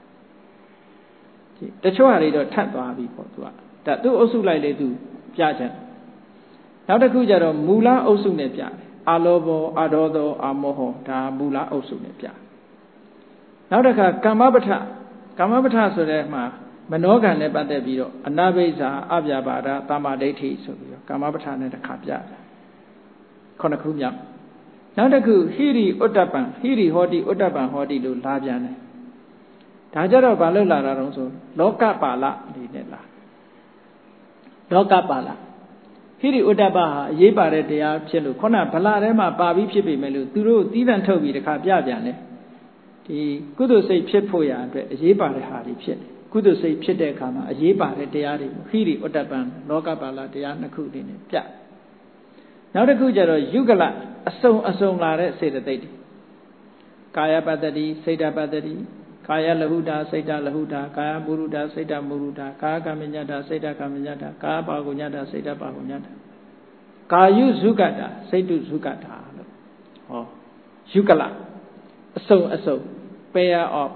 တချို့ဟာတွေတော့ထပ်သွားပြီပေါ့သူကဒါသူ့အုပ်စုလိုက်လေသူပြချင်နောက်တစ်ခုကျတော့မူလအုပ်စုနဲ့ပြတယ်အာလောဘောအာဒေါသောအာမောဟဒါမူလအုပ်စုနဲ့ပြနောက်တစ်ခါကမ္မပဋ္ဌဆိုတဲ့မှာမနောကံနဲ့ပတ်သက်ပြီးတော့အနာဘိဇာအပြာပါဒသမ္မာဒိဋ္ဌိဆိုပြီးတော့ကမ္မပဋ္ဌနဲ့တစ်ခါပြတယ်9ခုမြောက်နောက်တစ်ခုဟိရိဥတ္တပံဟိရိဟောတိဥတ္တပံဟောတိလို့လာပြန်တယ်ဒါကြတော့ဘာလို့လာတာတော့ဆိုလောကပါဠအနေနဲ့လာလောကပါဠဟိရိဥတ္တပဟာအရေးပါတဲ့တရားဖြစ်လို့ခုနဗလာထဲမှာပါပြီးဖြစ်ပေမဲ့လို့သူတို့သီးသန့်ထုတ်ပြီးတစ်ခါပြပြန်တယ်ဒီကုသိုလ်စိတ်ဖြစ်ဖို့ရအတွက်အရေးပါတဲ့ဟာတွေဖြစ်တယ်ကုသိုလ်စိတ်ဖြစ်တဲ့အခါမှာအရေးပါတဲ့တရားတွေဟိရိဥတ္တပံလောကပါဠတရား2ခုနေနဲ့ပြနောက်တစ်ခုကျတော့ယုဂလအစုံလာတဲ့စေတသိက်တွေကာယပတ္တိစိတ်တပတ္တိကာယလဟုတာစိတ်တလဟုတာကာယမုရုတာစိတ်တမုရုတာကာယကမ္မညတာစိတ်တကမ္မညတာကာယပါကုညတာစိတ်တပါကုညတာကာယုဇုကတာစိတ်တုဇုကတာလို့ဟောယုဂလအစုံ pair of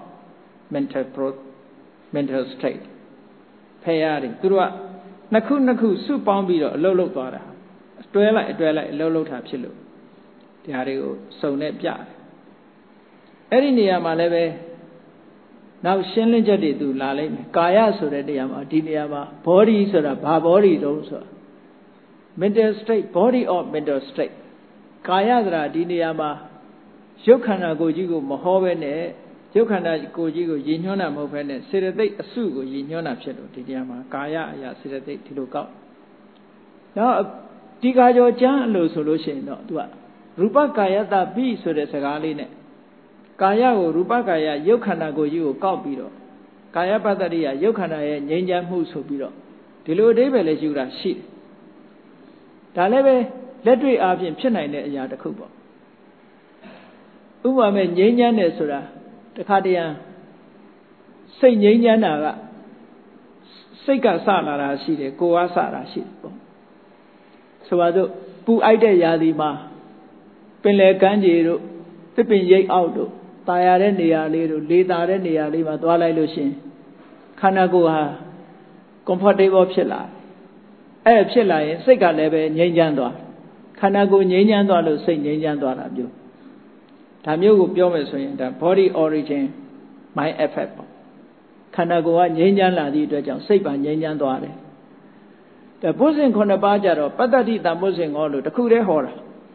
mental state pair တွေသူတို့ကနှစ်ခုစုပေါင်းပြီးတော့အလုပ်လုပ်သွားတာအတွဲလိုက်အလုပ်လုပ်တာဖြစ်လို့ဒီဟာတွေကိုစုံနဲ့ပြတယ်အဲ့ဒီနေရာမှာလည်းပဲနောက်ရှင်းလင်းချက်တွေသူလာလိမ့်မယ်ကာယဆိုတဲ့နေရာမှာဒီနေရာမှာ body ဆိုတာဘာ body တုံးဆိုတာ mental state body of mental state ကာယဆိုတာဒီနေရာမှာရုပ်ခန္ဓာကိုယ်ကြီးကိုမဟောဘဲနဲ့ရုပ်ခန္ဓာကိုယ်ကြီးကိုရည်ညွှန်းတာမဟုတ်ဘဲနဲ့စေတသိက်အစုကိုရည်ညွှန်းတာဖြစ်လို့ဒီနေရာမှာကာယအရာစေတသိက်ဒီလိုကောက်နောက်ဒီကာကျော်ကျမ်းလို့ဆိုလို့ရှိရင်တော့သူကရူပကာယတပိဆိုတဲ့စကားလေးနဲ့ကာယကိုရူပကာယရုပ်ခန္ဓာကိုယ်ကြီးကိုကောက်ပြီးတော့ကာယပတ္တိယရုပ်ခန္ဓာရဲ့ငြိမ်းချမ်းမှုဆိုပြီးတော့ဒီလိုအဓိပ္ပာယ်လေးယူတာရှိတယ်ဒါလည်းပဲလက်တွေ့အားဖြင့်ဖြစ်နိုင်တဲ့အရာတစ်ခုပေါ့ဥပမာမဲ့ငြိမ်းချမ်းတယ်ဆိုတာတခါတရံစိတ်ငြိမ်းချမ်းတာကစိတ်ကစလာတာရှိတယ်ကိုယ်ကစတာရှိတယ်ပေါ့ဆိုပါစို့ပူအိုက်တဲ့ရာသီမှာပင်လယ်ကမ်းခြေတို့သစ်ပင်ရိပ်အောက်တို့တာယာတဲ့နေရာလေးတို့လေတာတဲ့နေရာလေးမှာသွားလိုက်လို့ရှင်ခန္ဓာကိုယ်ဟာ comfortable ဖြစ်လာအဲ့ဖြစ်လာရင်စိတ်ကလည်းပဲငြိမ်းချမ်းသွားခန္ဓာကိုယ်ငြိမ်းချမ်းသွားလို့စိတ်ငြိမ်းချမ်းသွားတာမျိုးဒါမျိုးကိုပြောမယ်ဆိုရင်ဒါ body origin mind effect ပေါ့ခန္ဓာကိုယ်ကငြိမ်းချမ်းလာသည့်အတွက်ကြောင့်စိတ်ပါငြိမ်းချမ်းသွားတယ်ဒါပုဇဉ်9ပါးကြတော့ပတ္တတိတံပုဇဉ်ဟောလို့တခုတည်းဟောတာ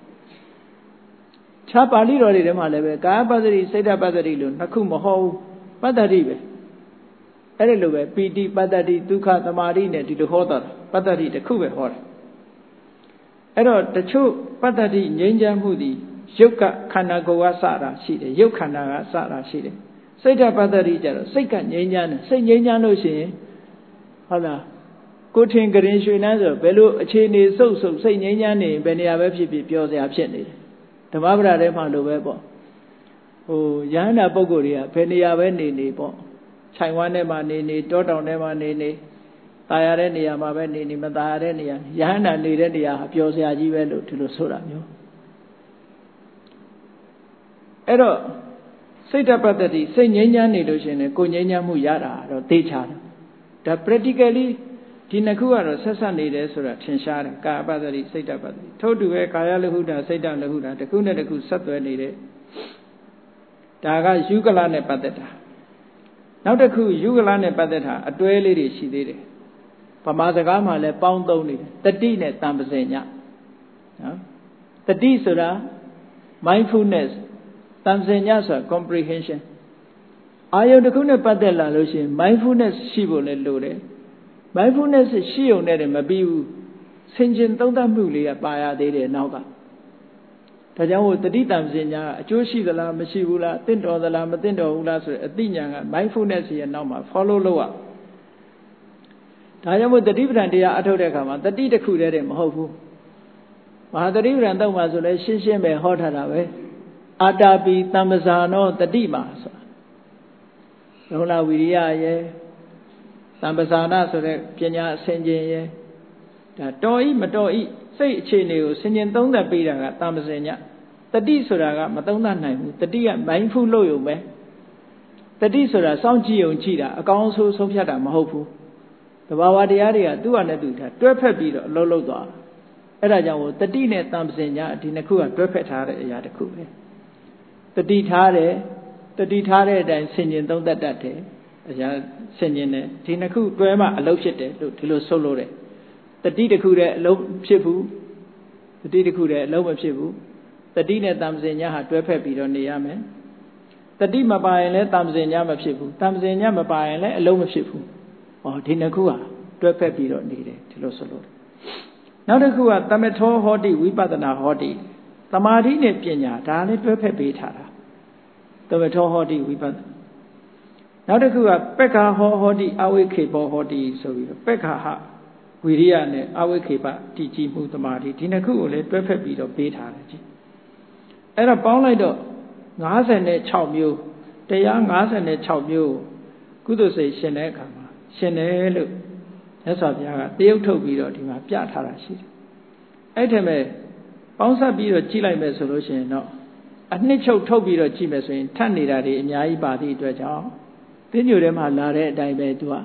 ခြားပါဠိတော်တွေထဲမှာလည်းပဲကာယပတ္တိစိတ်တပတ္တိလို့နှစ်ခုမဟောဘူးပတ္တတိပဲအဲ့ဒီလိုပဲပီတိပတ္တိဒုက္ခသမာဓိနဲ့ဒီလိုဟောတာပတ္တတိတစ်ခုပဲဟောတာအဲ့တော့တချို့ပတ္တတိငြိမ်းချမ်းမှုသည်ရုပ်ကခန္ဓာကိုယ်ကစတာရှိတယ်ရုပ်ခန္ဓာကစတာရှိတယ်စိတ်တပတ္တိကျတော့စိတ်ကငြိမ်းချမ်းတယ်စိတ်ငြိမ်းချမ်းလို့ရှိရင်ဟုတ်လားကိုထင်ကရင်ရွှေနန်းဆိုဘယ်လိုအခြေအနေစုပ်စိတ်ငြိမ်းချမ်းနေဘယ်နေရာပဲဖြစ်ဖြစ်ပြောစရာဖြစ်နေတယ်ဓမ္မပဒထဲမှာလိုပဲပေါ့ယဟန္တာပုဂ္ဂိုလ်တွေကဘယ်နေရာပဲနေပေါ့ခြိုင်ဝမ်းထဲမှာနေတောတောင်ထဲမှာနေตายရတဲ့နေရာမှာပဲနေမตายရတဲ့နေရာယဟန္တာနေတဲ့နေရာဟာပြောစရာကြီးပဲလို့ဒီလိုဆိုတာမျိုးအဲ့တော့စိတ်တပတ္တိစိတ်ငြိမ်းချမ်းနေလို့ရှိရင်ကိုငြိမ်းချမ်းမှုရတာတော့သိချတယ်ဒါ practically ဒီနှစ်ခုကတော့ဆက်ဆက်နေတယ်ဆိုတာထင်ရှားတယ်ကာယပတ္တိစိတ်တပတ္တိထို့တူပဲကာယလဟုတာစိတ်တလဟုတာတစ်ခုနဲ့တစ်ခုဆက်သွယ်နေတဲ့ဒါကယူကလနဲ့ပတ်သက်တာနောက်တစ်ခုယူကလနဲ့ပတ်သက်တာအတွဲလေးတွေရှိသေးတယ်ဗမာစကားမှာလည်းပေါင်းသုံးနေတယ်တတိနဲ့တံပစင်ညနော်တတိဆိုတာ mindfulness တံပစင်ညဆိုတာ comprehension အာယုတစ်ခုနဲ့ပတ်သက်လာလို့ရှိရင် mindfulness ရှိဖို့လည်းလိုတယ် mindfulness ရှိုံနဲ့တည်းမပြီးဘူးဆင်ခြင်သုံးသပ်မှုလေးကပါရသေးတယ်နောက်ကဒါကြောင့်တတိတံပစင်ညာအကျိုးရှိသလားမရှိဘူးလားတင့်တော်သလားမတင့်တော်ဘူးလားဆိုတဲ့အသိဉာဏ်က mindfulness ရဲ့နောက်မှာ follow လုပ်ရဒါကြောင့်တတိပဋ္ဌာန်တရားအထုတ်တဲ့အခါမှာတတိတစ်ခုတည်းတည်းမဟုတ်ဘူးမဟာတတိပဋ္ဌာန်တော့မှဆိုလဲရှင်းရှင်းပဲဟောထားတာပဲအာတာပိတမ္ပဇာနောတတိမှာဆိုတာလုံလဝိရိယရဲ့တမ္ပဇာနာဆိုတဲ့ပညာအစဉ်ချင်းရဲ့ဒါတော်ဤမတော်ဤစိတ်အခြေအနေကိုဆင်ခြင်သုံးသပ်ပေးတာကတမ္ပဇင်ညတတိဆိုတာကမသုံးသပ်နိုင်ဘူးတတိက mindful လို့ရုံပဲတတိဆိုတာစောင့်ကြည့်ုံကြည့်တာအကောင်းဆုံးဆုံးဖြတ်တာမဟုတ်ဘူးတဘာဝတရားတွေကသူ့ဟာနဲ့သူထားတွဲဖက်ပြီးတော့အလုံးလုံးသွားအဲ့ဒါကြောင့်တတိနဲ့တမ္ပဇင်ညဒီနှစ်ခုကတွဲဖက်ထားတဲ့အရာတစ်ခုပဲတတိထားတဲ့အတိုင်းဆင်ခြင်သုံးသပ်တတ်တယ်အရာဆင်ခြင်တယ်ဒီနှစ်ခုတွဲမှအလုံးဖြစ်တယ်လို့ဒီလိုဆိုလို့တယ်တတိတစ်ခုတည်းအလုံးဖြစ်ဘူးတတိတစ်ခုတည်းအလုံးမဖြစ်ဘူးတတိနဲ့တမ္ပဇင်ညဟာတွဲဖက်ပြီးတော့နေရမယ်တတိမပါရင်လည်းတမ္ပဇင်ညမဖြစ်ဘူးတမ္ပဇင်ညမပါရင်လည်းအလုံးမဖြစ်ဘူးဒီနှစ်ခုဟာတွဲဖက်ပြီးတော့နေတယ်ဒီလိုဆိုလို့နောက်တစ်ခုကသမထောဟောတိဝိပဿနာဟောတိသမာဓိနဲ့ပညာဒါလည်းတွဲဖက်ပေးထားတာသမထောဟောတိဝိပဿနာနောက်တစ်ခုကပက္ခဟောတိအဝိခေဘောဟောတိဆိုပြီးတော့ပက္ခဟဝိရိယနဲ့အဝိခေပတည်ကြည်မှုသမာဓိဒီနှစ်ခုကိုလည်းတွဲဖက်ပြီးတော့ပေးထားတယ်ကြည့်အဲ့တော့ပေါင်းလိုက်တော့56မျိုးတရား56မျိုးကုသိုလ်စိတ်ရှင်တဲ့အခါမှာရှင်တယ်လို့မြတ်စွာဘုရားကတရုပ်ထုတ်ပြီးတော့ဒီမှာပြထားတာရှိတယ်အဲ့ထက်မဲ့ပေါင်းစပ်ပြီးတော့ကြည့်လိုက်မယ်ဆိုလို့ရှိရင်တော့အနှစ်ချုပ်ထုတ်ပြီးတော့ကြည့်မယ်ဆိုရင်ထပ်နေတာတွေအများကြီးပါသည့်အတွက်ကြောင့်သင်္ကြန်ထဲမှာလာတဲ့အတိုင်းပဲသူက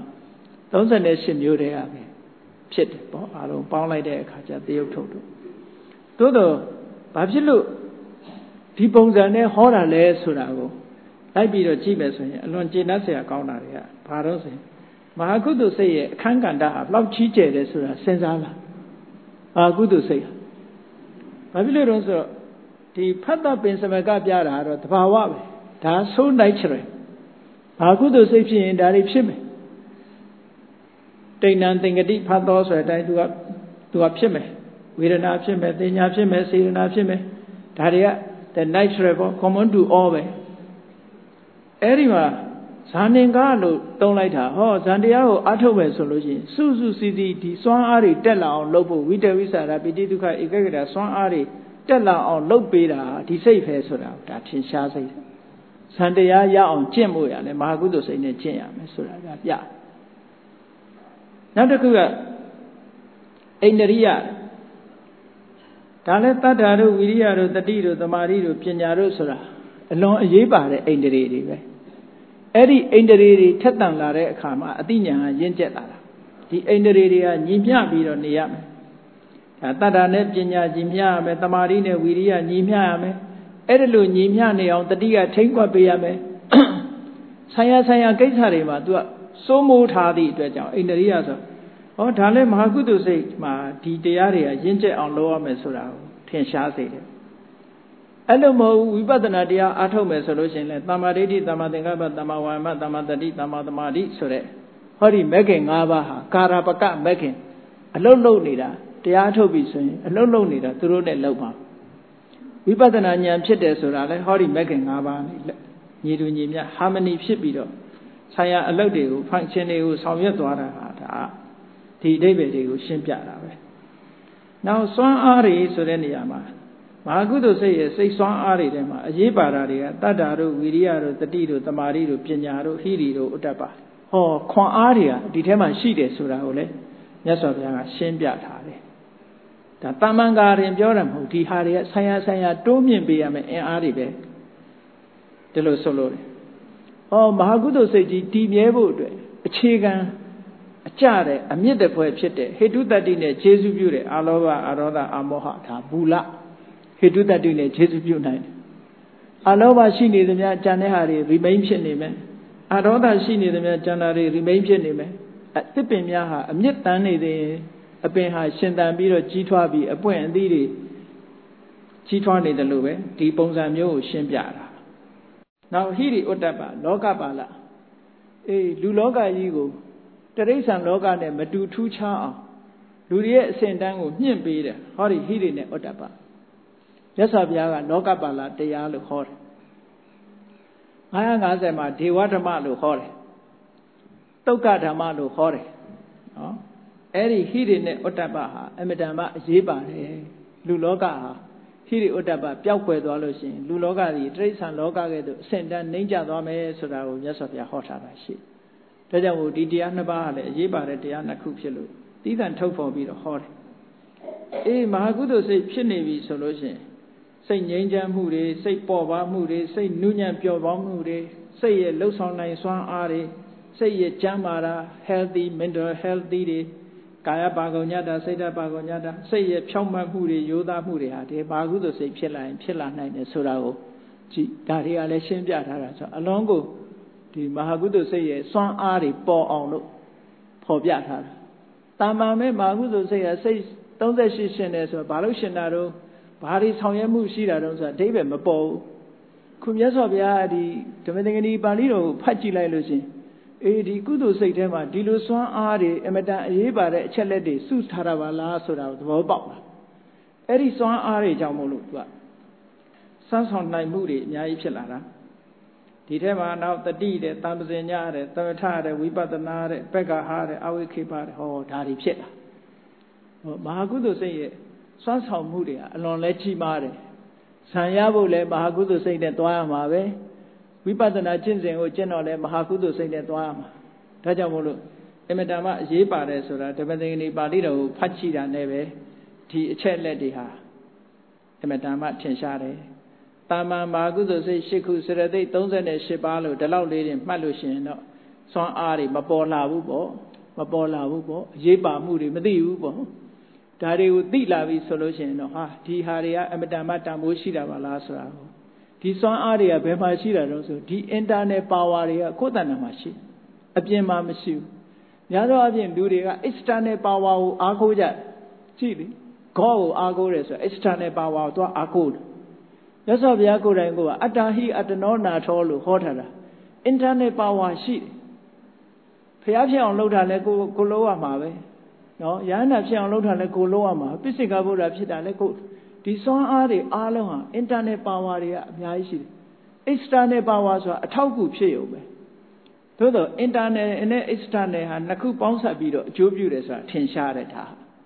38မျိုးတည်းရပဲဖြစ်တယ်ပေါ့အားလုံးပေါင်းလိုက်တဲ့အခါကျတရုပ်ထုတ်တော့သို့တော့ဘာဖြစ်လို့ဒီပုံစံနဲ့ဟောတာလဲဆိုတာကိုလိုက်ပြီးတော့ကြည့်မယ်ဆိုရင်အလွန်ကျေနပ်စရာကောင်းတာတွေကဘာလို့ဆိုရင်မဟာကုသိုလ်စိတ်ရဲ့အခန်းကဏ္ဍဟာဘလောက်ကြီးကျယ်တယ်ဆိုတာစဉ်းစားလာကုသိုလ်စိတ်ဘာဖြစ်လို့လဲဆိုတော့ဒီဖတ်တာပင်စမကပြတာကတော့တဘာဝပဲဒါ so natural ဘာကုသိုလ်စိတ်ဖြစ်ရင်ဒါတွေဖြစ်မယ်တိဏ္ဏသင်္ကတိဖတ်တော်ဆိုတဲ့အတိုင်းသူကဖြစ်မယ်ဝေဒနာဖြစ်မယ်တင်ညာဖြစ်မယ်စေတနာဖြစ်မယ်ဒါတွေက the natural ပေါ့ common to all ပဲအဲ့ဒီမှာဇာနှင်ကားလို့တုံးလိုက်တာဇန်တရားကိုအထုတ်မယ်ဆိုလို့ရှိရင်စုစုစည်းစည်းဒီစွမ်းအားတွေတက်လာအောင်လုပ်ဖို့ဝိတဝိသရာပိဋိဒုက္ခဧကဂရစွမ်းအားတွေတက်လာအောင်လုပ်ပေးတာဒီစိတ်ပဲဆိုတာဒါထင်ရှားစိတ်ဇန်တရားရအောင်ကျင့်ဖို့ရတယ်မဟာကုသိုလ်စိတ်နဲ့ကျင့်ရမယ်ဆိုတာကပြနောက်တစ်ခုကအိန္ဒြိယဒါလည်းတတ္ထာတို့ဝိရိယတို့တတိတို့သမာဓိတို့ပညာတို့ဆိုတာအလွန်အရေးပါတဲ့အိန္ဒြေတွေပဲအဲ့ဒီအိန္ဒြေတွေထက်သန်လာတဲ့အခါမှာအသိဉာဏ်ဟာရင့်ကျက်လာတာဒီအိန္ဒြေတွေကညီမျှပြီးတော့နေရမယ်ဒါတတ္ထာနဲ့ပညာညီမျှရမယ်သမာဓိနဲ့ဝိရိယညီမျှရမယ်အဲ့ဒါလိုညီမျှနေအောင်တတိကထိမ့်ကွက်ပေးရမယ်ဆိုင်ရာကိစ္စတွေမှာ तू ကစိုးမိုးထားသည့်အတွက်ကြောင့်အိန္ဒြိယဆိုဒါလည်းမဟာကုသိုလ်စိတ်မှာဒီတရားတွေကရင့်ကျက်အောင်လုပ်ရမယ်ဆိုတာကိုထင်ရှားစေတယ်အဲ့လိုမဟုတ်ဝိပဿနာတရားအားထုတ်မယ်ဆိုလို့ရှိရင်လည်းသမ္မာဒိဋ္ဌိသမ္မာသင်္ကပ္ပသမ္မာဝါယမသမ္မာတတိသမ္မာသမာဓိဆိုတဲ့ဟောဒီမဂ်ခင်၅ပါးဟာကာရပကမဂ်ခင်အလုတ်လုံးနေတာတရားထုတ်ပြီဆိုရင်အလုတ်လုံးနေတာသူတို့နဲ့လောက်ပါဝိပဿနာဉာဏ်ဖြစ်တယ်ဆိုတာလည်းဟောဒီမဂ်ခင်၅ပါးနဲ့ညီတူညီမျှ harmony ဖြစ်ပြီးတော့ဆရာအလုတ်တွေကို function တွေကိုဆောင်ရွက်သွားတာဟာဒါဒီအဓိပ္ပာယ်တွေကိုရှင်းပြတာပဲနောက်စွမ်းအားတွေဆိုတဲ့နေရာမှာမဟာကုသိုလ်စိတ်ရဲ့စိတ်စွမ်းအားတွေထဲမှာအရေးပါတာတွေကတတ္တာတို့ဝိရိယတို့တတိတို့တမာတိတို့ပညာတို့ဟိရိတို့ဥတ္တပဟောခွန်အားတွေကဒီထဲမှာရှိတယ်ဆိုတာကိုလည်းမြတ်စွာဘုရားကရှင်းပြထားတယ်ဒါတမန်ကာရင်ပြောတယ်မဟုတ်ဒီဟာတွေကဆိုင်ရာတိုးမြင့်ပေးရမယ်အင်အားတွေပဲဒီလိုဆိုလို့ဟောမဟာကုသိုလ်စိတ်ကြီးတည်မြဲဖို့အတွက်အခြေခံအကျတဲ့အမြင့်တပွဲဖြစ်တဲ့ဟေတုတ္တိနဲ့ခြေစုပြုတဲ့အာလောဘအာရောဒအာမောဟဒါဘူလဟေတုတ္တိနဲ့ခြေစုပြုနိုင်တယ်အာလောဘရှိနေသမျှကြံတဲ့ဟာတွေ remain ဖြစ်နေမယ်အာရောဒရှိနေသမျှကြံတာတွေ remain ဖြစ်နေမယ်အသစ်ပင်များဟာအမြင့်တန်းနေတဲ့အပင်ဟာရှင်သန်ပြီးတော့ကြီးထွားပြီးအပွင့်အသီးတွေကြီးထွားနေတယ်လို့ပဲဒီပုံစံမျိုးကိုရှင်းပြတာနောက်ဟိရိဥတ္တပလောကပါဠလူလောကကြီးကိုတိရစ္ဆာန်လောကနဲ့မတူထူးခြားအောင်လူတွေရဲ့အစဉ်တန်းကိုမြင့်ပေးတယ်ဟောဒီဟိရိနဲ့ဥတ္တပမြတ်စွာဘုရားကလောကပါဠတရားလို့ခေါ်တယ်950မှာဒေဝဓမ္မလို့ခေါ်တယ်တုတ်ကဓမ္မလို့ခေါ်တယ်နော်အဲ့ဒီဟိရိနဲ့ဥတ္တပဟာအမတန်မှအရေးပါတယ်လူလောကဟာဟိရိဥတ္တပပျောက်ကွယ်သွားလို့ရှိရင်လူလောကကြီးတိရစ္ဆာန်လောကကဲ့သို့အစဉ်တန်းနှိမ့်ကျသွားမယ်ဆိုတာကိုမြတ်စွာဘုရားဟောထားတာရှိဒါကြောင့်မို့ဒီတရားနှစ်ပါးဟာလည်းအရေးပါတဲ့တရားနှစ်ခုဖြစ်လို့သီးသန့်ထုတ်ဖော်ပြီးတော့ဟောတယ်မဟာကုသိုလ်စိတ်ဖြစ်နေပြီဆိုလို့ရှိရင်စိတ်ငြိမ်းချမ်းမှုတွေစိတ်ပေါ်ပါမှုတွေစိတ်နုညံ့ပျော်ပါမှုတွေစိတ်ရဲ့လှုပ်ဆောင်နိုင်စွမ်းအားတွေစိတ်ရဲ့ကျန်းမာတာ healthy mental healthy တွေကာယပါကုညတာစိတ်ဓာတ်ပါကုညတာစိတ်ရဲ့ဖြောင့်မတ်မှုတွေရိုးသားမှုတွေဟာဒီမဟာကုသိုလ်စိတ်ဖြစ်လာရင်ဖြစ်လာနိုင်တယ်ဆိုတာကိုကြည့်ဒါတွေကလည်းရှင်းပြထားတာဆိုအလုံးကိုဒီမဟာကုသိုလ်စိတ်ရဲ့စွမ်းအားတွေပေါ်အောင်လို့ဖော်ပြထားတာတာမန်မဲ့မဟာကုသိုလ်စိတ်ကစိတ်38ရှင်တယ်ဆိုတော့ဘာလို့ရှင်တာတော့ဘာတွေဆောင်ရွက်မှုရှိတာတော့ဆိုတာအဓိပ္ပာယ်မပေါ်ဘူးခုမြတ်စွာဘုရားဒီဓမ္မသင်္ကနီပါဠိတော်ကိုဖတ်ကြည့်လိုက်လို့ရှင်ဒီကုသိုလ်စိတ်ထဲမှာဒီလိုစွမ်းအားတွေအမတန်အရေးပါတဲ့အချက်လက်တွေစုထားတာပါလားဆိုတာကိုသဘောပေါက်လာအဲ့ဒီစွမ်းအားတွေကြောင့်မို့လို့သူကစမ်းဆောင်နိုင်မှုတွေအများကြီးဖြစ်လာတာဒီထဲမှာနောက်တတိတဲ့တမ္ပဇင်ညတဲ့သမထတဲ့ဝိပဿနာတဲ့ပက္ခဟာတဲ့အဝိခေပတဲ့ဟောဒါတွေဖြစ်လာမဟာကုသိုလ်စိတ်ရဲ့စွမ်းဆောင်မှုတွေကအလွန်လဲကြီးမားတယ်ဇံရဖို့လဲမဟာကုသိုလ်စိတ်နဲ့တွားရမှာပဲဝိပဿနာကျင့်စဉ်ကိုကျင့်တော့လဲမဟာကုသိုလ်စိတ်နဲ့တွားရမှာဒါကြောင့်မို့လို့အမတန်မှအရေးပါတယ်ဆိုတာဓမ္မသင်္ကနီပါဠိတော်ကိုဖတ်ကြည့်တာနဲ့ပဲဒီအချက်လက်တွေဟာအမတန်မှထင်ရှားတယ်တာမန်မဟာကုသိုလ်စိတ်၈ခုစရသိတ်38ပါးလို့ဒီလောက်လေးတွေမှတ်လို့ရှိရင်တော့စွမ်းအားတွေမပေါ်လာဘူးပေါ့အရေးပါမှုတွေမသိဘူးပေါ့ဒါတွေကိုသိလာပြီဆိုလို့ရှိရင်တော့ဒီဟာတွေကအမတန်မှတန်ဖိုးရှိတာပါလားဆိုတာကိုဒီစွမ်းအားတွေကဘယ်မှာရှိတာတော့ဆိုဒီ internal power တွေကကိုယ်တဏ္ဍာမှာရှိအပြင်မှာမရှိဘူးများသောအားဖြင့်လူတွေက external power ကိုအားကိုးကြကြည့်လေ God ကိုအားကိုးတယ်ဆို external power ကိုသွားအားကိုးတယ်မြတ်စွာဘုရားကိုယ်တိုင်ကအတ္တဟိအတ္တနောနာထောလို့ဟောထားတာ internal power ရှိတယ်ဘုရားဖြစ်အောင်လုပ်တာလဲကိုလုပ်ရမှာပဲနော်ယန္တာဖြစ်အောင်လုပ်တာလဲကိုလုပ်ရမှာပိစိကဗုဒ္ဓဖြစ်တာလဲကိုဒီစွမ်းအားတွေအားလုံးဟာ internal power တွေကအများကြီးရှိတယ် external power ဆိုတာအထောက်အကူဖြစ်ရုံပဲသို့တော့ internal နဲ့ external ဟာနှစ်ခုပေါင်းစပ်ပြီးတော့အကျိုးပြုတယ်ဆိုတာထင်ရှားတယ်ဒါ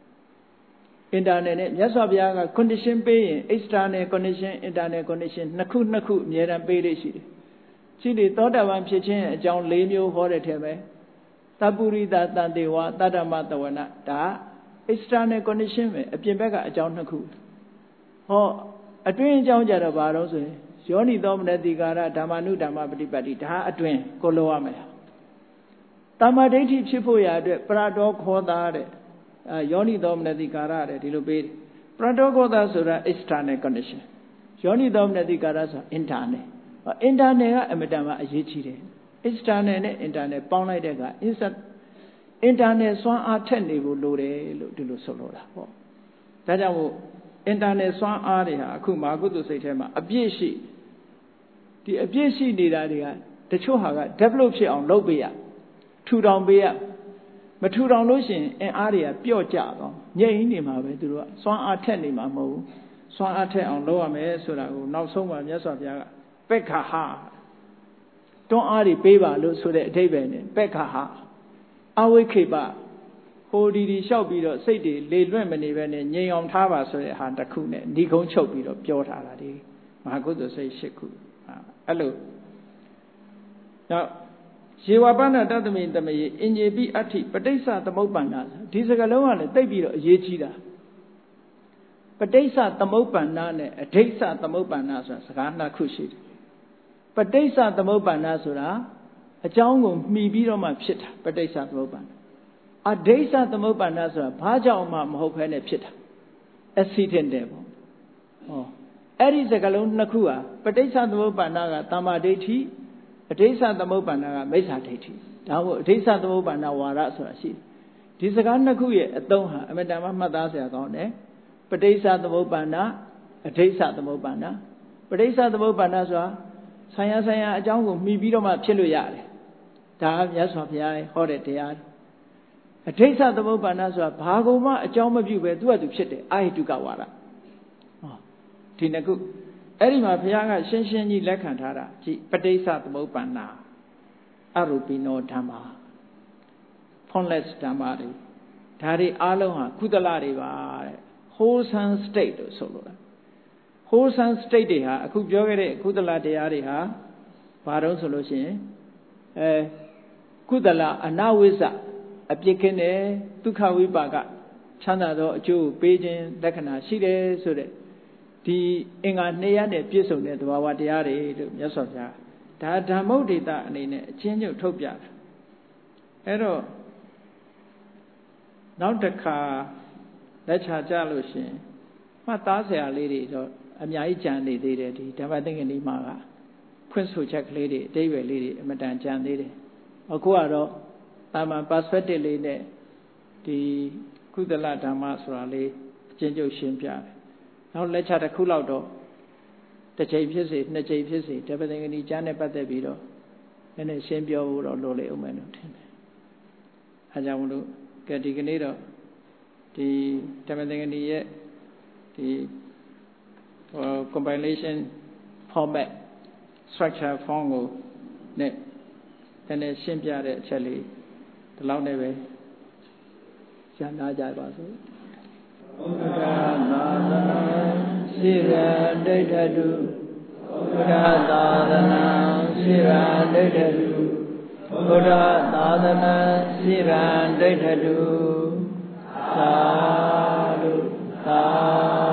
internal နဲ့မြတ်စွာဘုရားက condition ပေးရင် external condition internal condition နှစ်ခုအမြဲတမ်းပေးလို့ရှိတယ်ရှိတယ်သောတာပန်ဖြစ်ခြင်းအကြောင်း၄မျိုးဟောတဲ့ထဲမှာသပ္ပုရိသတန်တေဝသတ္တမတဝနာဒါ external condition ပဲအပြင်ဘက်ကအကြောင်းနှစ်ခုဟောအတွင်းအကြောင်းကြတော့ဘာလို့ဆိုရင်ယောနိသောမနတိကာရဓမ္မနုဓမ္မပฏิပတ်တိဒါအတွင်းကိုလိုရမယ်တမ္မာဒိဋ္ဌိဖြစ်ဖို့ရအတွက်ပရတောခောတာတဲ့ယောနိသောမနတိကာရတဲ့ဒီလိုပေးပရတောခောတာဆိုတာ external condition ယောနိသောမနတိကာရဆိုတာ internal ကအမတန်မှအရေးကြီးတယ် external နဲ့ internal ပေါင်းလိုက်တဲ့အခါ internal စွမ်းအားထက်နေဖို့လိုတယ်လို့ဒီလိုဆိုလိုတာပေါ့ဒါကြောင့်မို့ internal စွမ်းအားတွေဟာအခုမဟာကုသိုလ်စိတ်ထဲမှာအပြည့်ရှိဒီအပြည့်ရှိနေတာတွေကတချို့ဟာက develop ဖြစ်အောင်လုပ်ပေးရထူထောင်ပေးရမထူထောင်လို့ရှိရင်အင်အားတွေကပျော့ကျသွားငြိမ့်နေမှာပဲသူတို့ကစွမ်းအားထက်နေမှာမဟုတ်ဘူးစွမ်းအားထက်အောင်လုပ်ရမယ်ဆိုတာကိုနောက်ဆုံးမှမြတ်စွာဘုရားကပက္ခဟာတွန်းအားတွေပေးပါလို့ဆိုတဲ့အဓိပ္ပာယ်နဲ့ပက္ခဟာအဝိခေပဟခိုဒီလျှောက်ပြီးတော့စိတ်တွေလေလွင့်မနေပဲနဲ့ငြိမ်အောင်ထားပါဆိုတဲ့ဟာတစ်ခုနဲ့ဏိကုံးချုပ်ပြီးတော့ပြောထားတာဒီမဟာကုသိုလ်စိတ်၈ခုအဲ့လိုနောက်ယေဝပဏ္ဏတတမိတမယေအင်ညေပိအဋ္ဌိပဋိစ္စသမုပ္ပန္နဒီစကားလုံးကလည်းတိတ်ပြီးတော့အရေးကြီးတာပဋိစ္စသမုပ္ပန္နနဲ့အဋိစ္စသမုပ္ပန္နဆိုတာစကားနှစ်ခုရှိတယ်ပဋိစ္စသမုပ္ပန္နဆိုတာအကြောင်းကိုမှီပြီးတော့မှဖြစ်တာပဋိစ္စသမုပ္ပန္နအဋိစ္စသမုပ္ပန္နဆိုတာဘာကြောင့်မှမဟုတ်ဘဲနဲ့ဖြစ်တာ accident တဲ့ပေါ့ဟောအဲ့ဒီစကားလုံးနှစ်ခုဟာပဋိစ္စသမုပ္ပန္နကသမ္မာဒိဋ္ဌိအဋိစ္စသမုပ္ပန္နကမိစ္ဆာဒိဋ္ဌိဒါမို့အဋိစ္စသမုပ္ပန္နဝါဒဆိုတာရှိတယ်ဒီစကားနှစ်ခုရဲ့အသုံးဟာအမတန်မှမှတ်သားစရာကောင်းတယ်ပဋိစ္စသမုပ္ပန္နအဋိစ္စသမုပ္ပန္နပဋိစ္စသမုပ္ပန္နဆိုတာဆိုင်ရာအကြောင်းကိုမှီပြီးတော့မှဖြစ်လို့ရတယ်ဒါကမြတ်စွာဘုရားဟောတဲ့တရားအဋိစ္စသမုပ္ပန္နဆိုတာဘာကိုမှအကြောင်းမပြုပဲသူ့ဟာသူဖြစ်တယ်အာဟိတုကဝါဒဒီနှစ်ခုအဲ့ဒီမှာဘုရားကရှင်းကြီးလက်ခံထားတာကြည့်ပဋိစ္စသမုပ္ပန္နအရူပိနောဓမ္မာ formless ဓမ္မာတွေဒါတွေအားလုံးဟာကုသလတွေပါတဲ့ wholesome state လို့ဆိုလိုတာ wholesome state တွေဟာအခုပြောခဲ့တဲ့ကုသလတရားတွေဟာဘာတော့ဆိုလို့ရှိရင်ကုသလအနဝိဇ္ဇအပြစ်ကင်းတယ်ဒုက္ခဝိပါကချမ်းသာသောအကျိုးပေးခြင်းလက္ခဏာရှိတယ်ဆိုတဲ့ဒီအင်္ဂါ2ရပ်နဲ့ပြည့်စုံတဲ့သဘာဝတရားတွေလို့မြတ်စွာဘုရားဒါဓမ္မုဒ္ဒေတအနေနဲ့အချင်းချင်းထုတ်ပြတာအဲ့တော့နောက်တစ်ခါလက်ချကြလို့ရှင်မှတ်သားစရာလေးတွေတော့အများကြီးကြံနေသေးတယ်ဒီဓမ္မသင်္ကနီမှာကဖွင့်ဆိုချက်ကလေးတွေအတိတ်ပဲလေးတွေအမတန်ကြံသေးတယ်အခုကတော့တာမန် perspective လေးနဲ့ဒီကုသလဓမ္မဆိုတာလေးအချင်းချင်းရှင်းပြတယ်နောက်လက်ချတစ်ခုလောက်တော့တစ်ချိန်ဖြစ်စေနှစ်ချိန်ဖြစ်စေဓမ္မသင်္ကနီကျမ်းနဲ့ပတ်သက်ပြီးတော့နည်းနည်းရှင်းပြောဖို့တော့လိုလေဦးမယ်လို့ထင်တယ်အဲကြောင့်မလို့ကဲဒီကနေ့တော့ဒီဓမ္မသင်္ကနီရဲ့ဒီ compilation format structure form ကိုနဲ့နည်းနည်းရှင်းပြတဲ့အချက်လေးဒီလောက်နဲ့ပဲရှင်းသားကြပါစို့ဘုရားသာသနာစိရဒိဋ္ဌတုဘုရားသာသနာစိရဒိဋ္ဌတုဘုရားသာသနာစိရဒိဋ္ဌတုသာဓုသာ